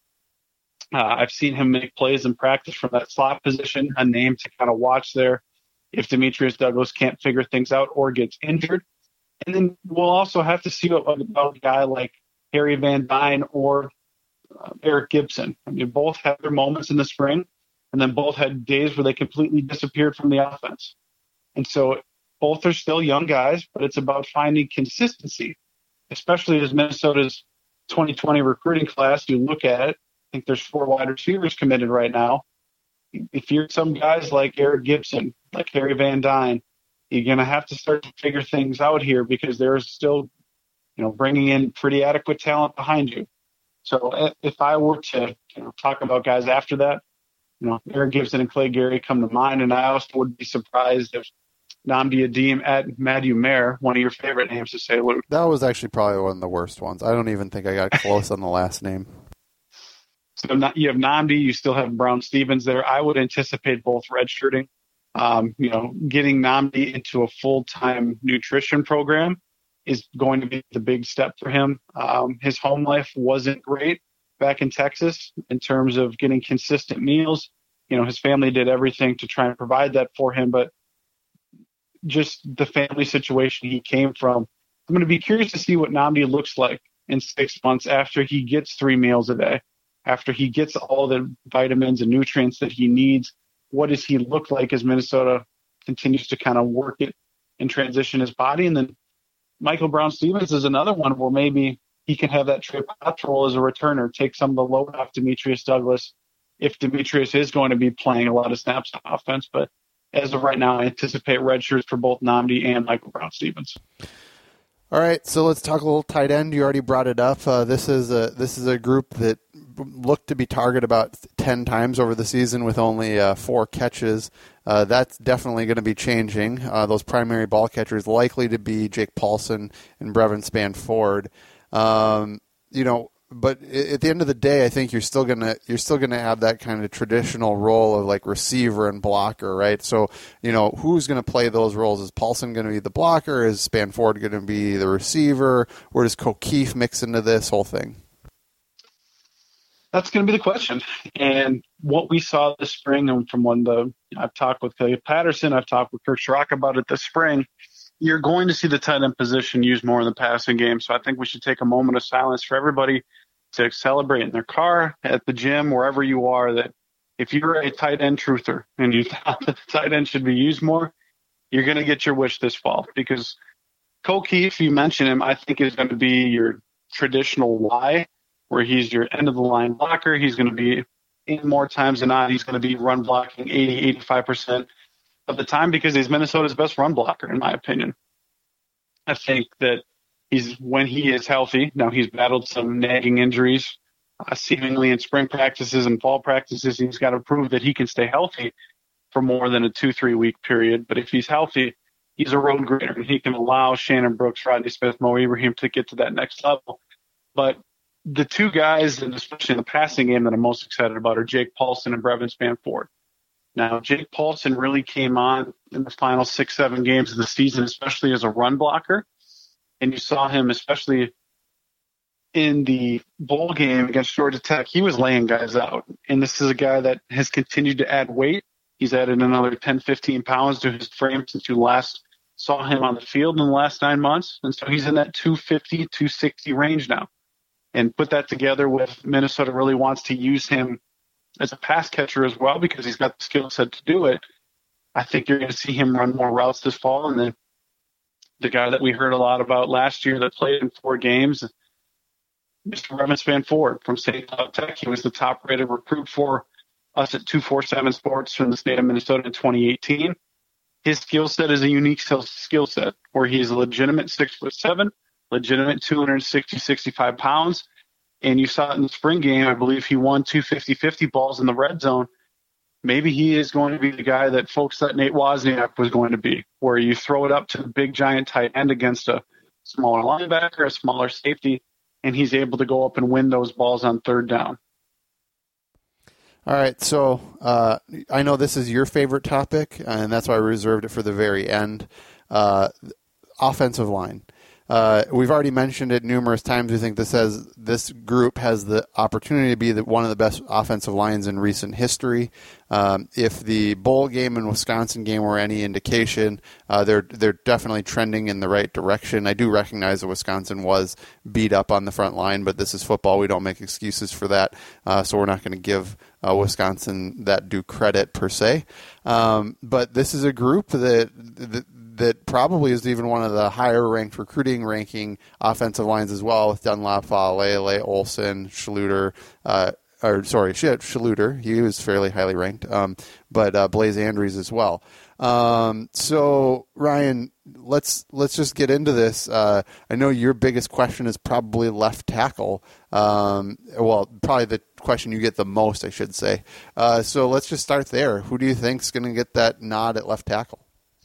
Uh, I've seen him make plays in practice from that slot position, a name to kind of watch there if Demetrius Douglas can't figure things out or gets injured. And then we'll also have to see what about a guy like Harry Van Dyne or uh, Eric Gibson. I mean, both had their moments in the spring, and then both had days where they completely disappeared from the offense. And so both are still young guys, but it's about finding consistency, especially as Minnesota's twenty twenty recruiting class. You look at it, I think there's four wide receivers committed right now. If you're some guys like Eric Gibson, like Harry Van Dyne, you're going to have to start to figure things out here, because there's still, you know, bringing in pretty adequate talent behind you. So if I were to, you know, talk about guys after that, you know, Eric Gibson and Clay Gary come to mind, and I also would be surprised if Nnamdi Adim at Madu Mayer, one of your favorite names to say, Luke.
That was actually probably one of the worst ones. I don't even think I got close on the last name.
So not, you have Nnamdi, you still have Brown Stevens there. I would anticipate both redshirting. Um, you know, getting Nnamdi into a full-time nutrition program is going to be the big step for him. Um, his home life wasn't great back in Texas in terms of getting consistent meals. You know, his family did everything to try and provide that for him, but just the family situation he came from. I'm going to be curious to see what Nnamdi looks like in six months after he gets three meals a day, after he gets all the vitamins and nutrients that he needs. What does he look like as Minnesota continues to kind of work it and transition his body? And then Michael Brown Stevens is another one where maybe he can have that trip role as a returner, take some of the load off Demetrius Douglas if Demetrius is going to be playing a lot of snaps on offense. But as of right now, I anticipate red shirts for both Nnamdi and Michael Brown Stevens.
All right, so let's talk a little tight end. You already brought it up. Uh, this is a this is a group that looked to be targeted about ten times over the season with only uh, four catches. Uh, that's definitely going to be changing. Uh, those primary ball catchers likely to be Jake Paulson and Brevin Spanford. Um, you know, but at the end of the day, I think you're still gonna you're still gonna have that kind of traditional role of like receiver and blocker, right? So, you know, who's gonna play those roles? Is Paulson gonna be the blocker? Is Spanford gonna be the receiver? Where does O'Keefe mix into this whole thing?
That's going to be the question. And what we saw this spring, and from when the I've talked with Philip Patterson, I've talked with Kirk Schrock about it this spring, you're going to see the tight end position used more in the passing game. So I think we should take a moment of silence for everybody to celebrate in their car, at the gym, wherever you are, that if you're a tight end truther and you thought that the tight end should be used more, you're going to get your wish this fall. Because Ko Kieft, you mentioned him, I think is going to be your traditional Y, where he's your end-of-the-line blocker. He's going to be, in more times than not, he's going to be run blocking eighty, eighty-five percent of the time because he's Minnesota's best run blocker, in my opinion. I think that he's, when he is healthy, now he's battled some nagging injuries, uh, seemingly in spring practices and fall practices. He's got to prove that he can stay healthy for more than a two, three-week period. But if he's healthy, he's a road grader, and he can allow Shannon Brooks, Rodney Smith, Mo Ibrahim to get to that next level. But the two guys, and especially in the passing game, that I'm most excited about are Jake Paulson and Brevin Spanford. Now, Jake Paulson really came on in the final six, seven games of the season, especially as a run blocker. And you saw him, especially in the bowl game against Georgia Tech, he was laying guys out. And this is a guy that has continued to add weight. He's added another ten, fifteen pounds to his frame since you last saw him on the field in the last nine months. And so he's in that two fifty, two sixty range now. And put that together with Minnesota really wants to use him as a pass catcher as well because he's got the skill set to do it. I think you're going to see him run more routes this fall. And then the guy that we heard a lot about last year that played in four games, Mister Brevin Spanford from Saint Cloud Tech. He was the top-rated recruit for us at two forty-seven Sports from the state of Minnesota in twenty eighteen. His skill set is a unique skill set where he's a legitimate six foot seven, legitimate two sixty, sixty-five pounds. And you saw it in the spring game. I believe he won two fifty-fifty balls in the red zone. Maybe he is going to be the guy that folks thought Nate Wozniak was going to be, where you throw it up to the big giant tight end against a smaller linebacker, a smaller safety, and he's able to go up and win those balls on third down.
All right, so uh, I know this is your favorite topic, and that's why I reserved it for the very end. Uh, offensive line. Uh, we've already mentioned it numerous times. We think this has this group has the opportunity to be the, one of the best offensive lines in recent history. Um, if the bowl game and Wisconsin game were any indication, uh, they're they're definitely trending in the right direction. I do recognize that Wisconsin was beat up on the front line, but this is football. We don't make excuses for that, uh, so we're not going to give uh, Wisconsin that due credit per se. Um, but this is a group that. that that probably is even one of the higher-ranked recruiting ranking offensive lines as well, with Dunlap, Faalele, Olsen, Schluter, uh, or sorry, Schluter. He was fairly highly ranked, um, but uh, Blaze Andrews as well. Um, so, Ryan, let's let's just get into this. Uh, I know your biggest question is probably left tackle. Um, well, probably the question you get the most, I should say. Uh, so let's just start there. Who do you think is going to get that nod at left tackle?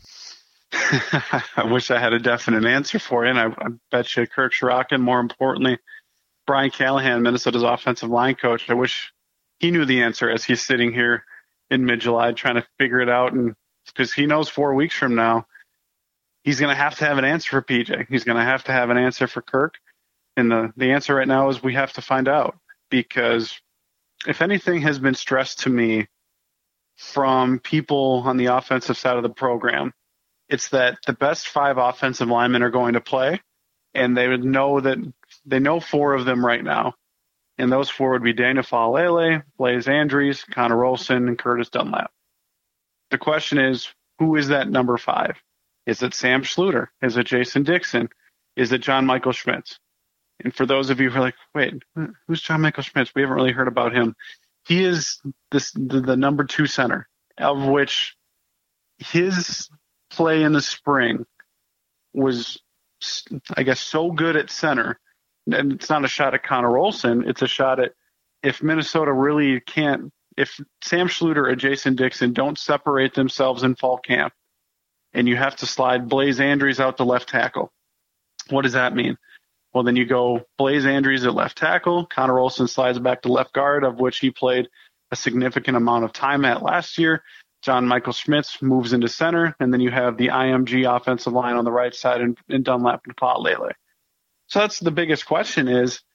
I wish I had a definite answer for you, and I, I bet you Kirk Schrock, and more importantly, Brian Callahan, Minnesota's offensive line coach. I wish he knew the answer as he's sitting here in mid-July trying to figure it out, and because he knows four weeks from now he's going to have to have an answer for P J. He's going to have to have an answer for Kirk, and the, the answer right now is we have to find out, because if anything has been stressed to me from people on the offensive side of the program, it's that the best five offensive linemen are going to play, and they would know that they know four of them right now. And those four would be Daniel Faalele, Blaze Andrews, Connor Olsen, and Curtis Dunlap. The question is, who is that number five? Is it Sam Schluter? Is it Jason Dixon? Is it John Michael Schmitz? And for those of you who are like, wait, who's John Michael Schmitz? We haven't really heard about him. He is this, the, the number two center, of which his play in the spring was, I guess, so good at center. And it's not a shot at Connor Olsen. It's a shot at if Minnesota really can't, if Sam Schluter or Jason Dixon don't separate themselves in fall camp, and you have to slide Blaze Andrews out to left tackle, what does that mean? Well, then you go Blaze Andrews at left tackle, Connor Olsen slides back to left guard, of which he played a significant amount of time at last year. John Michael Schmitz moves into center, and then you have the I M G offensive line on the right side in, in Dunlap and Faalele. So that's the biggest question is,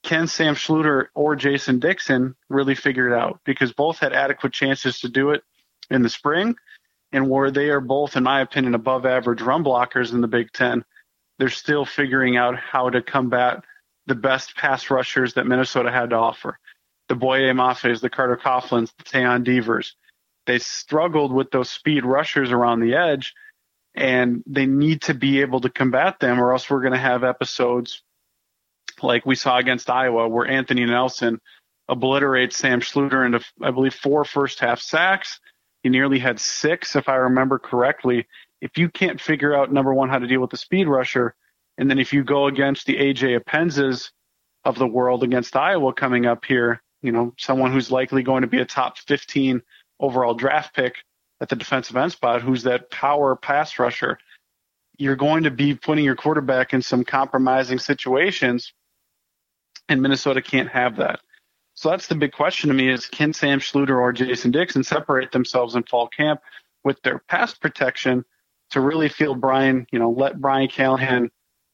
can Sam Schluter or Jason Dixon really figure it out? Because both had adequate chances to do it in the spring, and where they are both, in my opinion, above average run blockers in the Big Ten, they're still figuring out how to combat the best pass rushers that Minnesota had to offer. The Boye Mafes, the Carter Coughlins, the Tayon Devers. They struggled with those speed rushers around the edge, and they need to be able to combat them, or else we're going to have episodes like we saw against Iowa, where Anthony Nelson obliterates Sam Schluter into, I believe, four first-half sacks. He nearly had six, if I remember correctly. If you can't figure out, number one, how to deal with the speed rusher, and then if you go against the A J Apenzas of the world against Iowa coming up here, you know, someone who's likely going to be a top fifteen overall draft pick at the defensive end spot, who's that power pass rusher, you're going to be putting your quarterback in some compromising situations, and Minnesota can't have that. So that's the big question to me is, can Sam Schluter or Jason Dixon separate themselves in fall camp with their pass protection to really feel Brian, you know, let Brian Callahan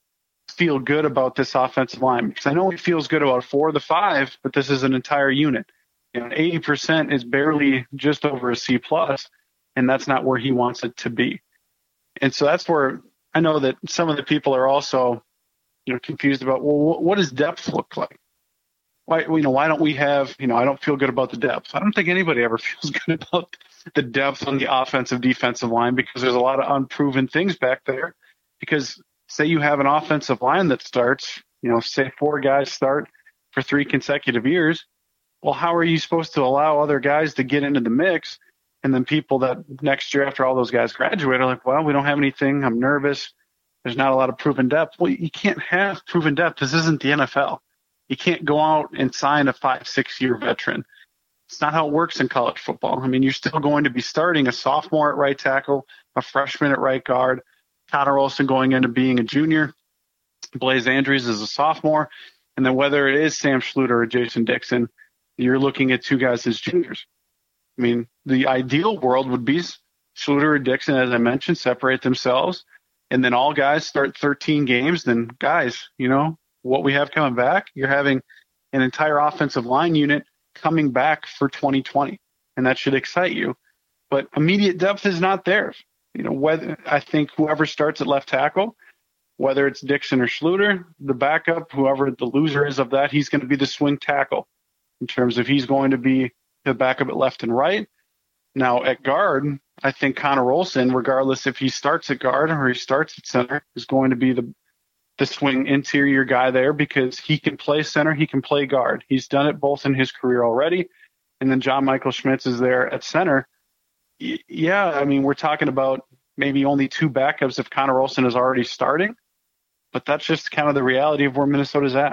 feel good about this offensive line? Because I know he feels good about four of the five, but this is an entire unit. You know, eighty percent is barely just over a C plus, and that's not where he wants it to be. And so that's where I know that some of the people are also, you know, confused about, well, what does depth look like? Why, you know, why don't we have, you know, I don't feel good about the depth. I don't think anybody ever feels good about the depth on the offensive defensive line, because there's a lot of unproven things back there. Because say you have an offensive line that starts, you know, say four guys start for three consecutive years. Well, how are you supposed to allow other guys to get into the mix? And then people that next year after all those guys graduate are like, well, we don't have anything. I'm nervous. There's not a lot of proven depth. Well, you can't have proven depth. This isn't the N F L. You can't go out and sign a five, six-year veteran. It's not how it works in college football. I mean, you're still going to be starting a sophomore at right tackle, a freshman at right guard, Connor Olson going into being a junior, Blaze Andrews is a sophomore, and then whether it is Sam Schluter or Jason Dixon, you're looking at two guys as juniors. I mean, the ideal world would be Schluter or Dixon, as I mentioned, separate themselves, and then all guys start thirteen games. Then, guys, you know, what we have coming back, you're having an entire offensive line unit coming back for twenty twenty, and that should excite you. But immediate depth is not there. You know, whether I think whoever starts at left tackle, whether it's Dixon or Schluter, the backup, whoever the loser is of that, he's going to be the swing tackle in terms of he's going to be the backup at left and right. Now at guard, I think Connor Olson, regardless if he starts at guard or he starts at center, is going to be the the swing interior guy there, because he can play center, he can play guard. He's done it both in his career already. And then John Michael Schmitz is there at center. Y- yeah, I mean, we're talking about maybe only two backups if Connor Olson is already starting, but that's just kind of the reality of where Minnesota's at.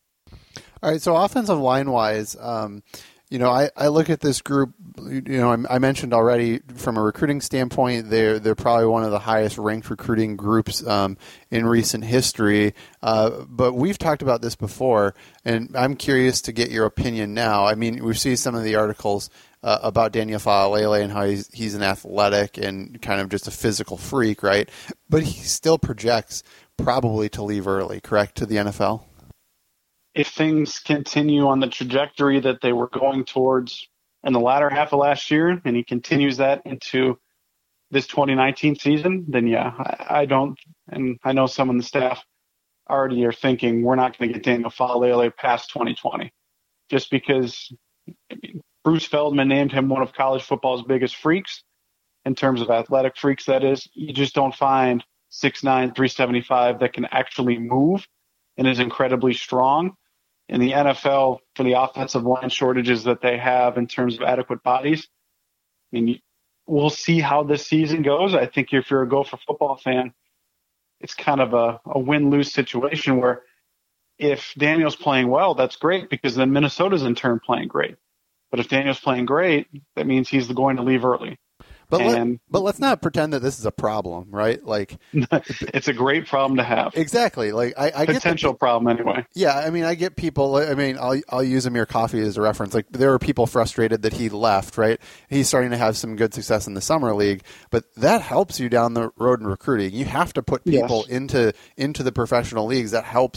All right, so offensive line-wise, um, you know, I, I look at this group, you know, I, I mentioned already from a recruiting standpoint, they're, they're probably one of the highest ranked recruiting groups um, in recent history. Uh, but we've talked about this before, and I'm curious to get your opinion now. I mean, we've seen some of the articles uh, about Daniel Faalele and how he's, he's an athletic and kind of just a physical freak, right? But he still projects probably to leave early, correct, to the N F L?
If things continue on the trajectory that they were going towards in the latter half of last year, and he continues that into this twenty nineteen season, then yeah, I, I don't, and I know some on the staff already are thinking we're not going to get Daniel Faalele past twenty twenty, just because I mean, Bruce Feldman named him one of college football's biggest freaks in terms of athletic freaks. That is, you just don't find six nine, three seventy-five that can actually move and is incredibly strong. In the N F L, for the offensive line shortages that they have in terms of adequate bodies, I mean, we'll see how this season goes. I think if you're a Gopher football fan, it's kind of a, a win-lose situation where if Daniel's playing well, that's great, because then Minnesota's in turn playing great. But if Daniel's playing great, that means he's going to leave early.
But
and,
let, but let's not pretend that this is a problem, right? Like,
it's a great problem to have.
Exactly. Like I, I
potential
get the,
problem anyway.
Yeah, I mean, I get people. I mean, I'll I'll use Amir Coffey as a reference. Like, there are people frustrated that he left. Right? He's starting to have some good success in the summer league, but that helps you down the road in recruiting. You have to put people
yes.
into into the professional leagues. That helps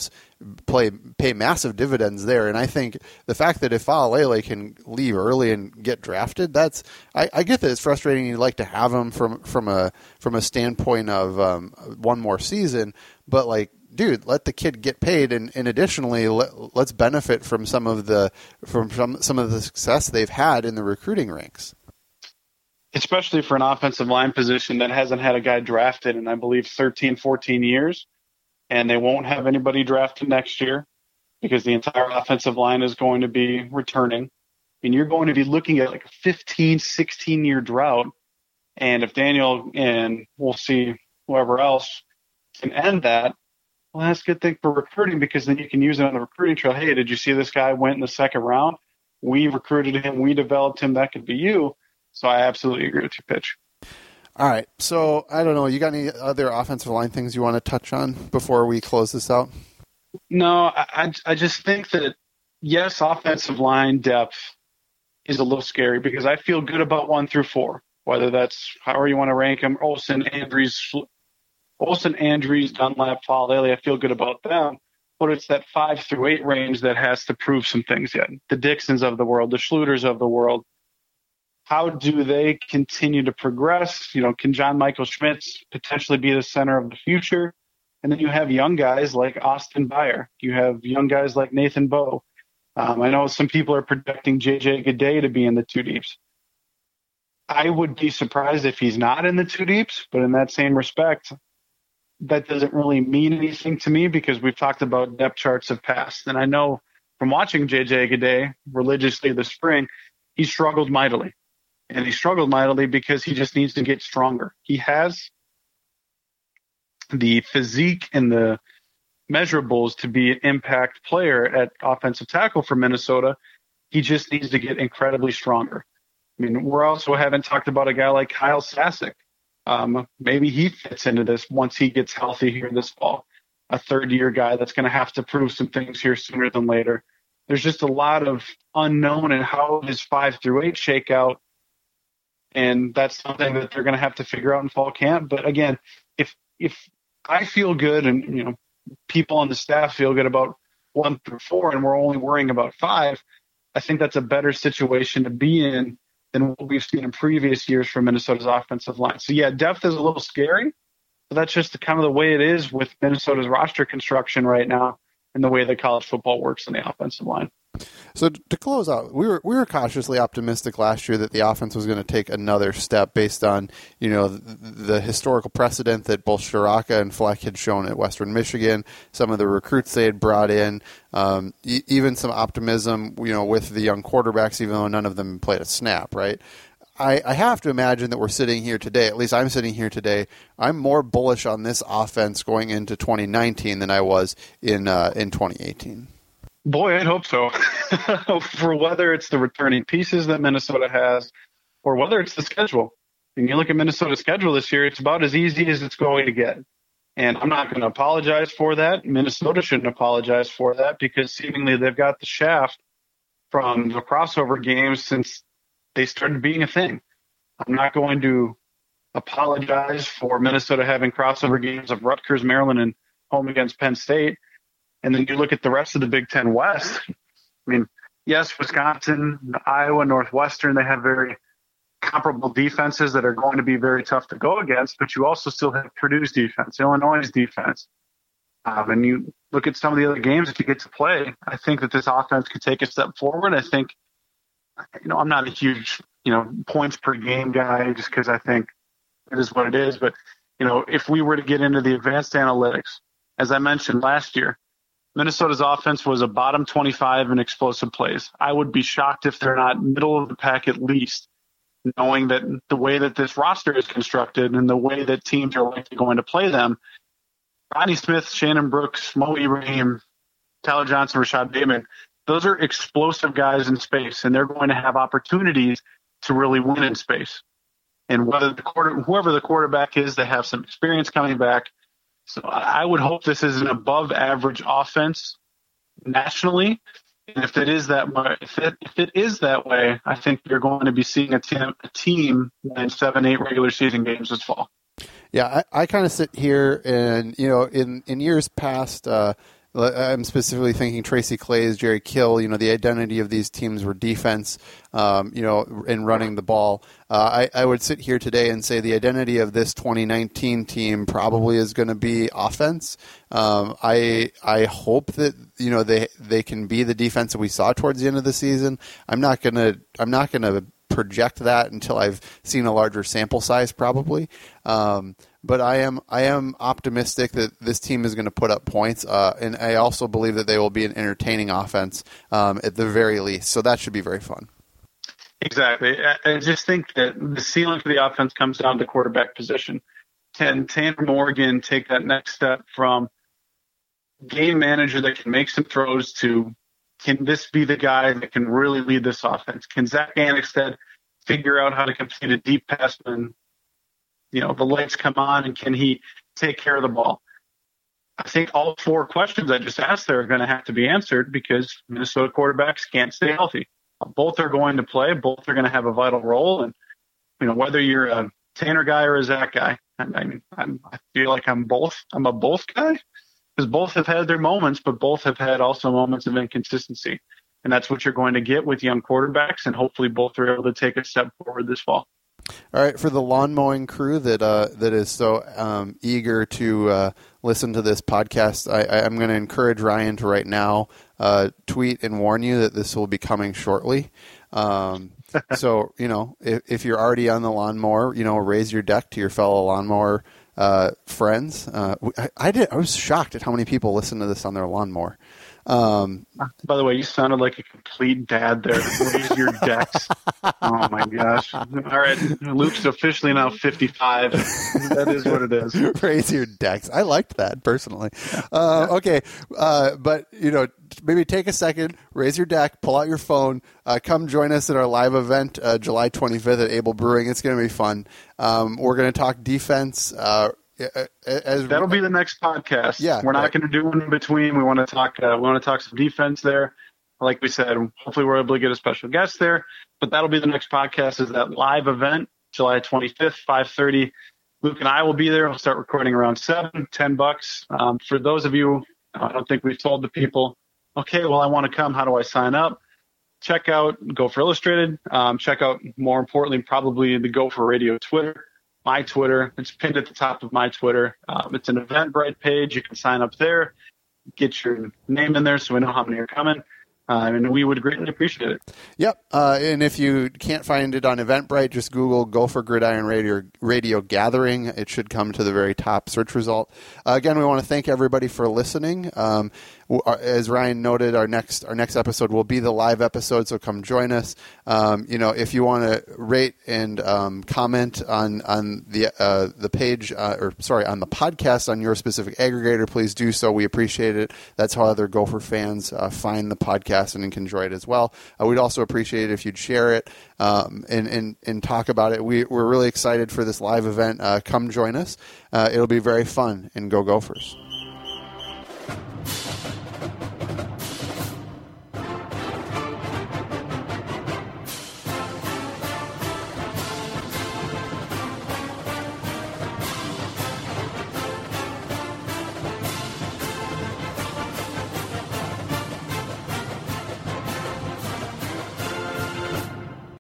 play pay massive dividends there. And I think the fact that if Faalele can leave early and get drafted, that's I, I get that it's frustrating. You'd like to have him from from a from a standpoint of um, one more season, but like, dude, let the kid get paid, and, and additionally, let, let's benefit from some of the from some some of the success they've had in the recruiting ranks.
Especially for an offensive line position that hasn't had a guy drafted in, I believe, thirteen, fourteen years. And they won't have anybody drafted next year because the entire offensive line is going to be returning. And you're going to be looking at like a fifteen, sixteen-year drought. And if Daniel and we'll see whoever else can end that, well, that's a good thing for recruiting because then you can use it on the recruiting trail. Hey, did you see this guy went in the second round? We recruited him. We developed him. That could be you. So I absolutely agree with your pitch.
All right. So I don't know. You got any other offensive line things you want to touch on before we close this out?
No, I, I just think that, yes, offensive line depth is a little scary because I feel good about one through four, whether that's however you want to rank them, Olsen, Andrews, Olsen, Andrews, Dunlap, Faalele. I feel good about them. But it's that five through eight range that has to prove some things yet. The Dixons of the world, the Schluters of the world. How do they continue to progress? You know, can John Michael Schmitz potentially be the center of the future? And then you have young guys like Austin Byer. You have young guys like Nathan Bowe. Um, I know some people are projecting J J Gaudet to be in the two deeps. I would be surprised if he's not in the two deeps, but in that same respect, that doesn't really mean anything to me because we've talked about depth charts of past. And I know from watching J J Gaudet religiously this spring, he struggled mightily. And he struggled mightily because he just needs to get stronger. He has the physique and the measurables to be an impact player at offensive tackle for Minnesota. He just needs to get incredibly stronger. I mean, we're also haven't talked about a guy like Kyle Sasek. Um, maybe he fits into this once he gets healthy here this fall. A third-year guy that's going to have to prove some things here sooner than later. There's just a lot of unknown in how his five through eight shake out. And that's something that they're going to have to figure out in fall camp. But again, if if I feel good and you know people on the staff feel good about one through four, and we're only worrying about five, I think that's a better situation to be in than what we've seen in previous years for Minnesota's offensive line. So yeah, depth is a little scary, but that's just the, kind of the way it is with Minnesota's roster construction right now and the way that college football works in the offensive line.
So to close out, we were we were cautiously optimistic last year that the offense was going to take another step based on you know the, the historical precedent that both Shiraka and Fleck had shown at Western Michigan, some of the recruits they had brought in, um, e- even some optimism you know with the young quarterbacks, even though none of them played a snap. Right, I, I have to imagine that we're sitting here today. At least I'm sitting here today. I'm more bullish on this offense going into twenty nineteen than I was in uh, in twenty eighteen.
Boy, I'd hope so. For whether it's the returning pieces that Minnesota has or whether it's the schedule. And you look at Minnesota's schedule this year, it's about as easy as it's going to get. And I'm not going to apologize for that. Minnesota shouldn't apologize for that because seemingly they've got the shaft from the crossover games since they started being a thing. I'm not going to apologize for Minnesota having crossover games of Rutgers, Maryland, and home against Penn State. And then you look at the rest of the Big Ten West. I mean, yes, Wisconsin, Iowa, Northwestern, they have very comparable defenses that are going to be very tough to go against, but you also still have Purdue's defense, Illinois' defense. Um, and you look at some of the other games that you get to play, I think that this offense could take a step forward. I think, you know, I'm not a huge, you know, points per game guy just because I think it is what it is. But, you know, if we were to get into the advanced analytics, as I mentioned last year, Minnesota's offense was a bottom twenty-five in explosive plays. I would be shocked if they're not middle of the pack at least, knowing that the way that this roster is constructed and the way that teams are likely going to play them. Rodney Smith, Shannon Brooks, Mo Ibrahim, Tyler Johnson, Rashad Bateman, those are explosive guys in space, and they're going to have opportunities to really win in space. And whether the quarter, whoever the quarterback is, they have some experience coming back. So I would hope this is an above-average offense nationally. And if it is that way, if it, if it is that way, I think you're going to be seeing a team, a team win seven, eight regular season games this fall.
Yeah, I, I kind of sit here and, you know, in, in years past, uh, I'm specifically thinking Tracy Claeys, Jerry Kill. You know, the identity of these teams were defense, um, you know, in running the ball. Uh, I, I would sit here today and say the identity of this twenty nineteen team probably is going to be offense. Um, I I hope that, you know, they they can be the defense that we saw towards the end of the season. I'm not gonna I'm not gonna project that until I've seen a larger sample size, probably. Um, but I am I am optimistic that this team is going to put up points, uh, and I also believe that they will be an entertaining offense um, at the very least. So that should be very fun.
Exactly. I just think that the ceiling for the offense comes down to quarterback position. Can Tanner Morgan take that next step from game manager that can make some throws to, can this be the guy that can really lead this offense? Can Zach Annexstad figure out how to complete a deep pass when, you know, the lights come on, and can he take care of the ball? I think all four questions I just asked there are going to have to be answered because Minnesota quarterbacks can't stay healthy. Both are going to play. Both are going to have a vital role. And, you know, whether you're a Tanner guy or a Zach guy, I mean, I'm, I feel like I'm both. I'm a both guy because both have had their moments, but both have had also moments of inconsistency. And that's what you're going to get with young quarterbacks. And hopefully both are able to take a step forward this fall.
All right, for the lawn mowing crew that uh, that is so um, eager to uh, listen to this podcast, I, I'm going to encourage Ryan to right now uh, tweet and warn you that this will be coming shortly. Um, so, you know, if, if you're already on the lawnmower, you know, raise your deck to your fellow lawnmower uh, friends. Uh, I, I did. I was shocked at how many people listen to this on their lawnmower. Um,
By the way, you sounded like a complete dad there. Raise your decks. Oh my gosh. All right. Luke's officially now fifty-five. That is what it is.
Raise your decks. I liked that personally. Uh, okay. Uh, but, you know, maybe take a second, raise your deck, pull out your phone, uh, come join us at our live event, uh, July twenty-fifth at Able Brewing. It's going to be fun. Um, we're going to talk defense, uh, As,
That'll be the next podcast.
Yeah,
we're not
right.
going to do one in between. We want to talk. Uh, we want to talk some defense there. Like we said, hopefully we're able to get a special guest there. But that'll be the next podcast. Is that live event, July twenty-fifth, five thirty. Luke and I will be there. We'll start recording around seven, ten bucks. Um, for those of you, I don't think we've told the people. Okay, well, I want to come. How do I sign up? Check out Gopher Illustrated. Um, check out, more importantly, probably the Gopher Radio Twitter. My Twitter. It's pinned at the top of my Twitter. Um, it's an Eventbrite page. You can sign up there, get your name in there so we know how many are coming. Uh, and we would greatly appreciate it.
Yep. Uh, and if you can't find it on Eventbrite, just Google Gopher Gridiron Radio, Radio Gathering. It should come to the very top search result. Uh, again, we want to thank everybody for listening. Um, as Ryan noted, our next our next episode will be the live episode, so come join us. Um, you know, if you want to rate and um, comment on on the uh, the page, uh, or sorry, on the podcast on your specific aggregator, please do so. We appreciate it. That's how other Gopher fans uh, find the podcast and can enjoy it as well. Uh, we'd also appreciate it if you'd share it um, and, and and talk about it. We we're really excited for this live event. Uh, come join us. Uh, it'll be very fun, and go Gophers.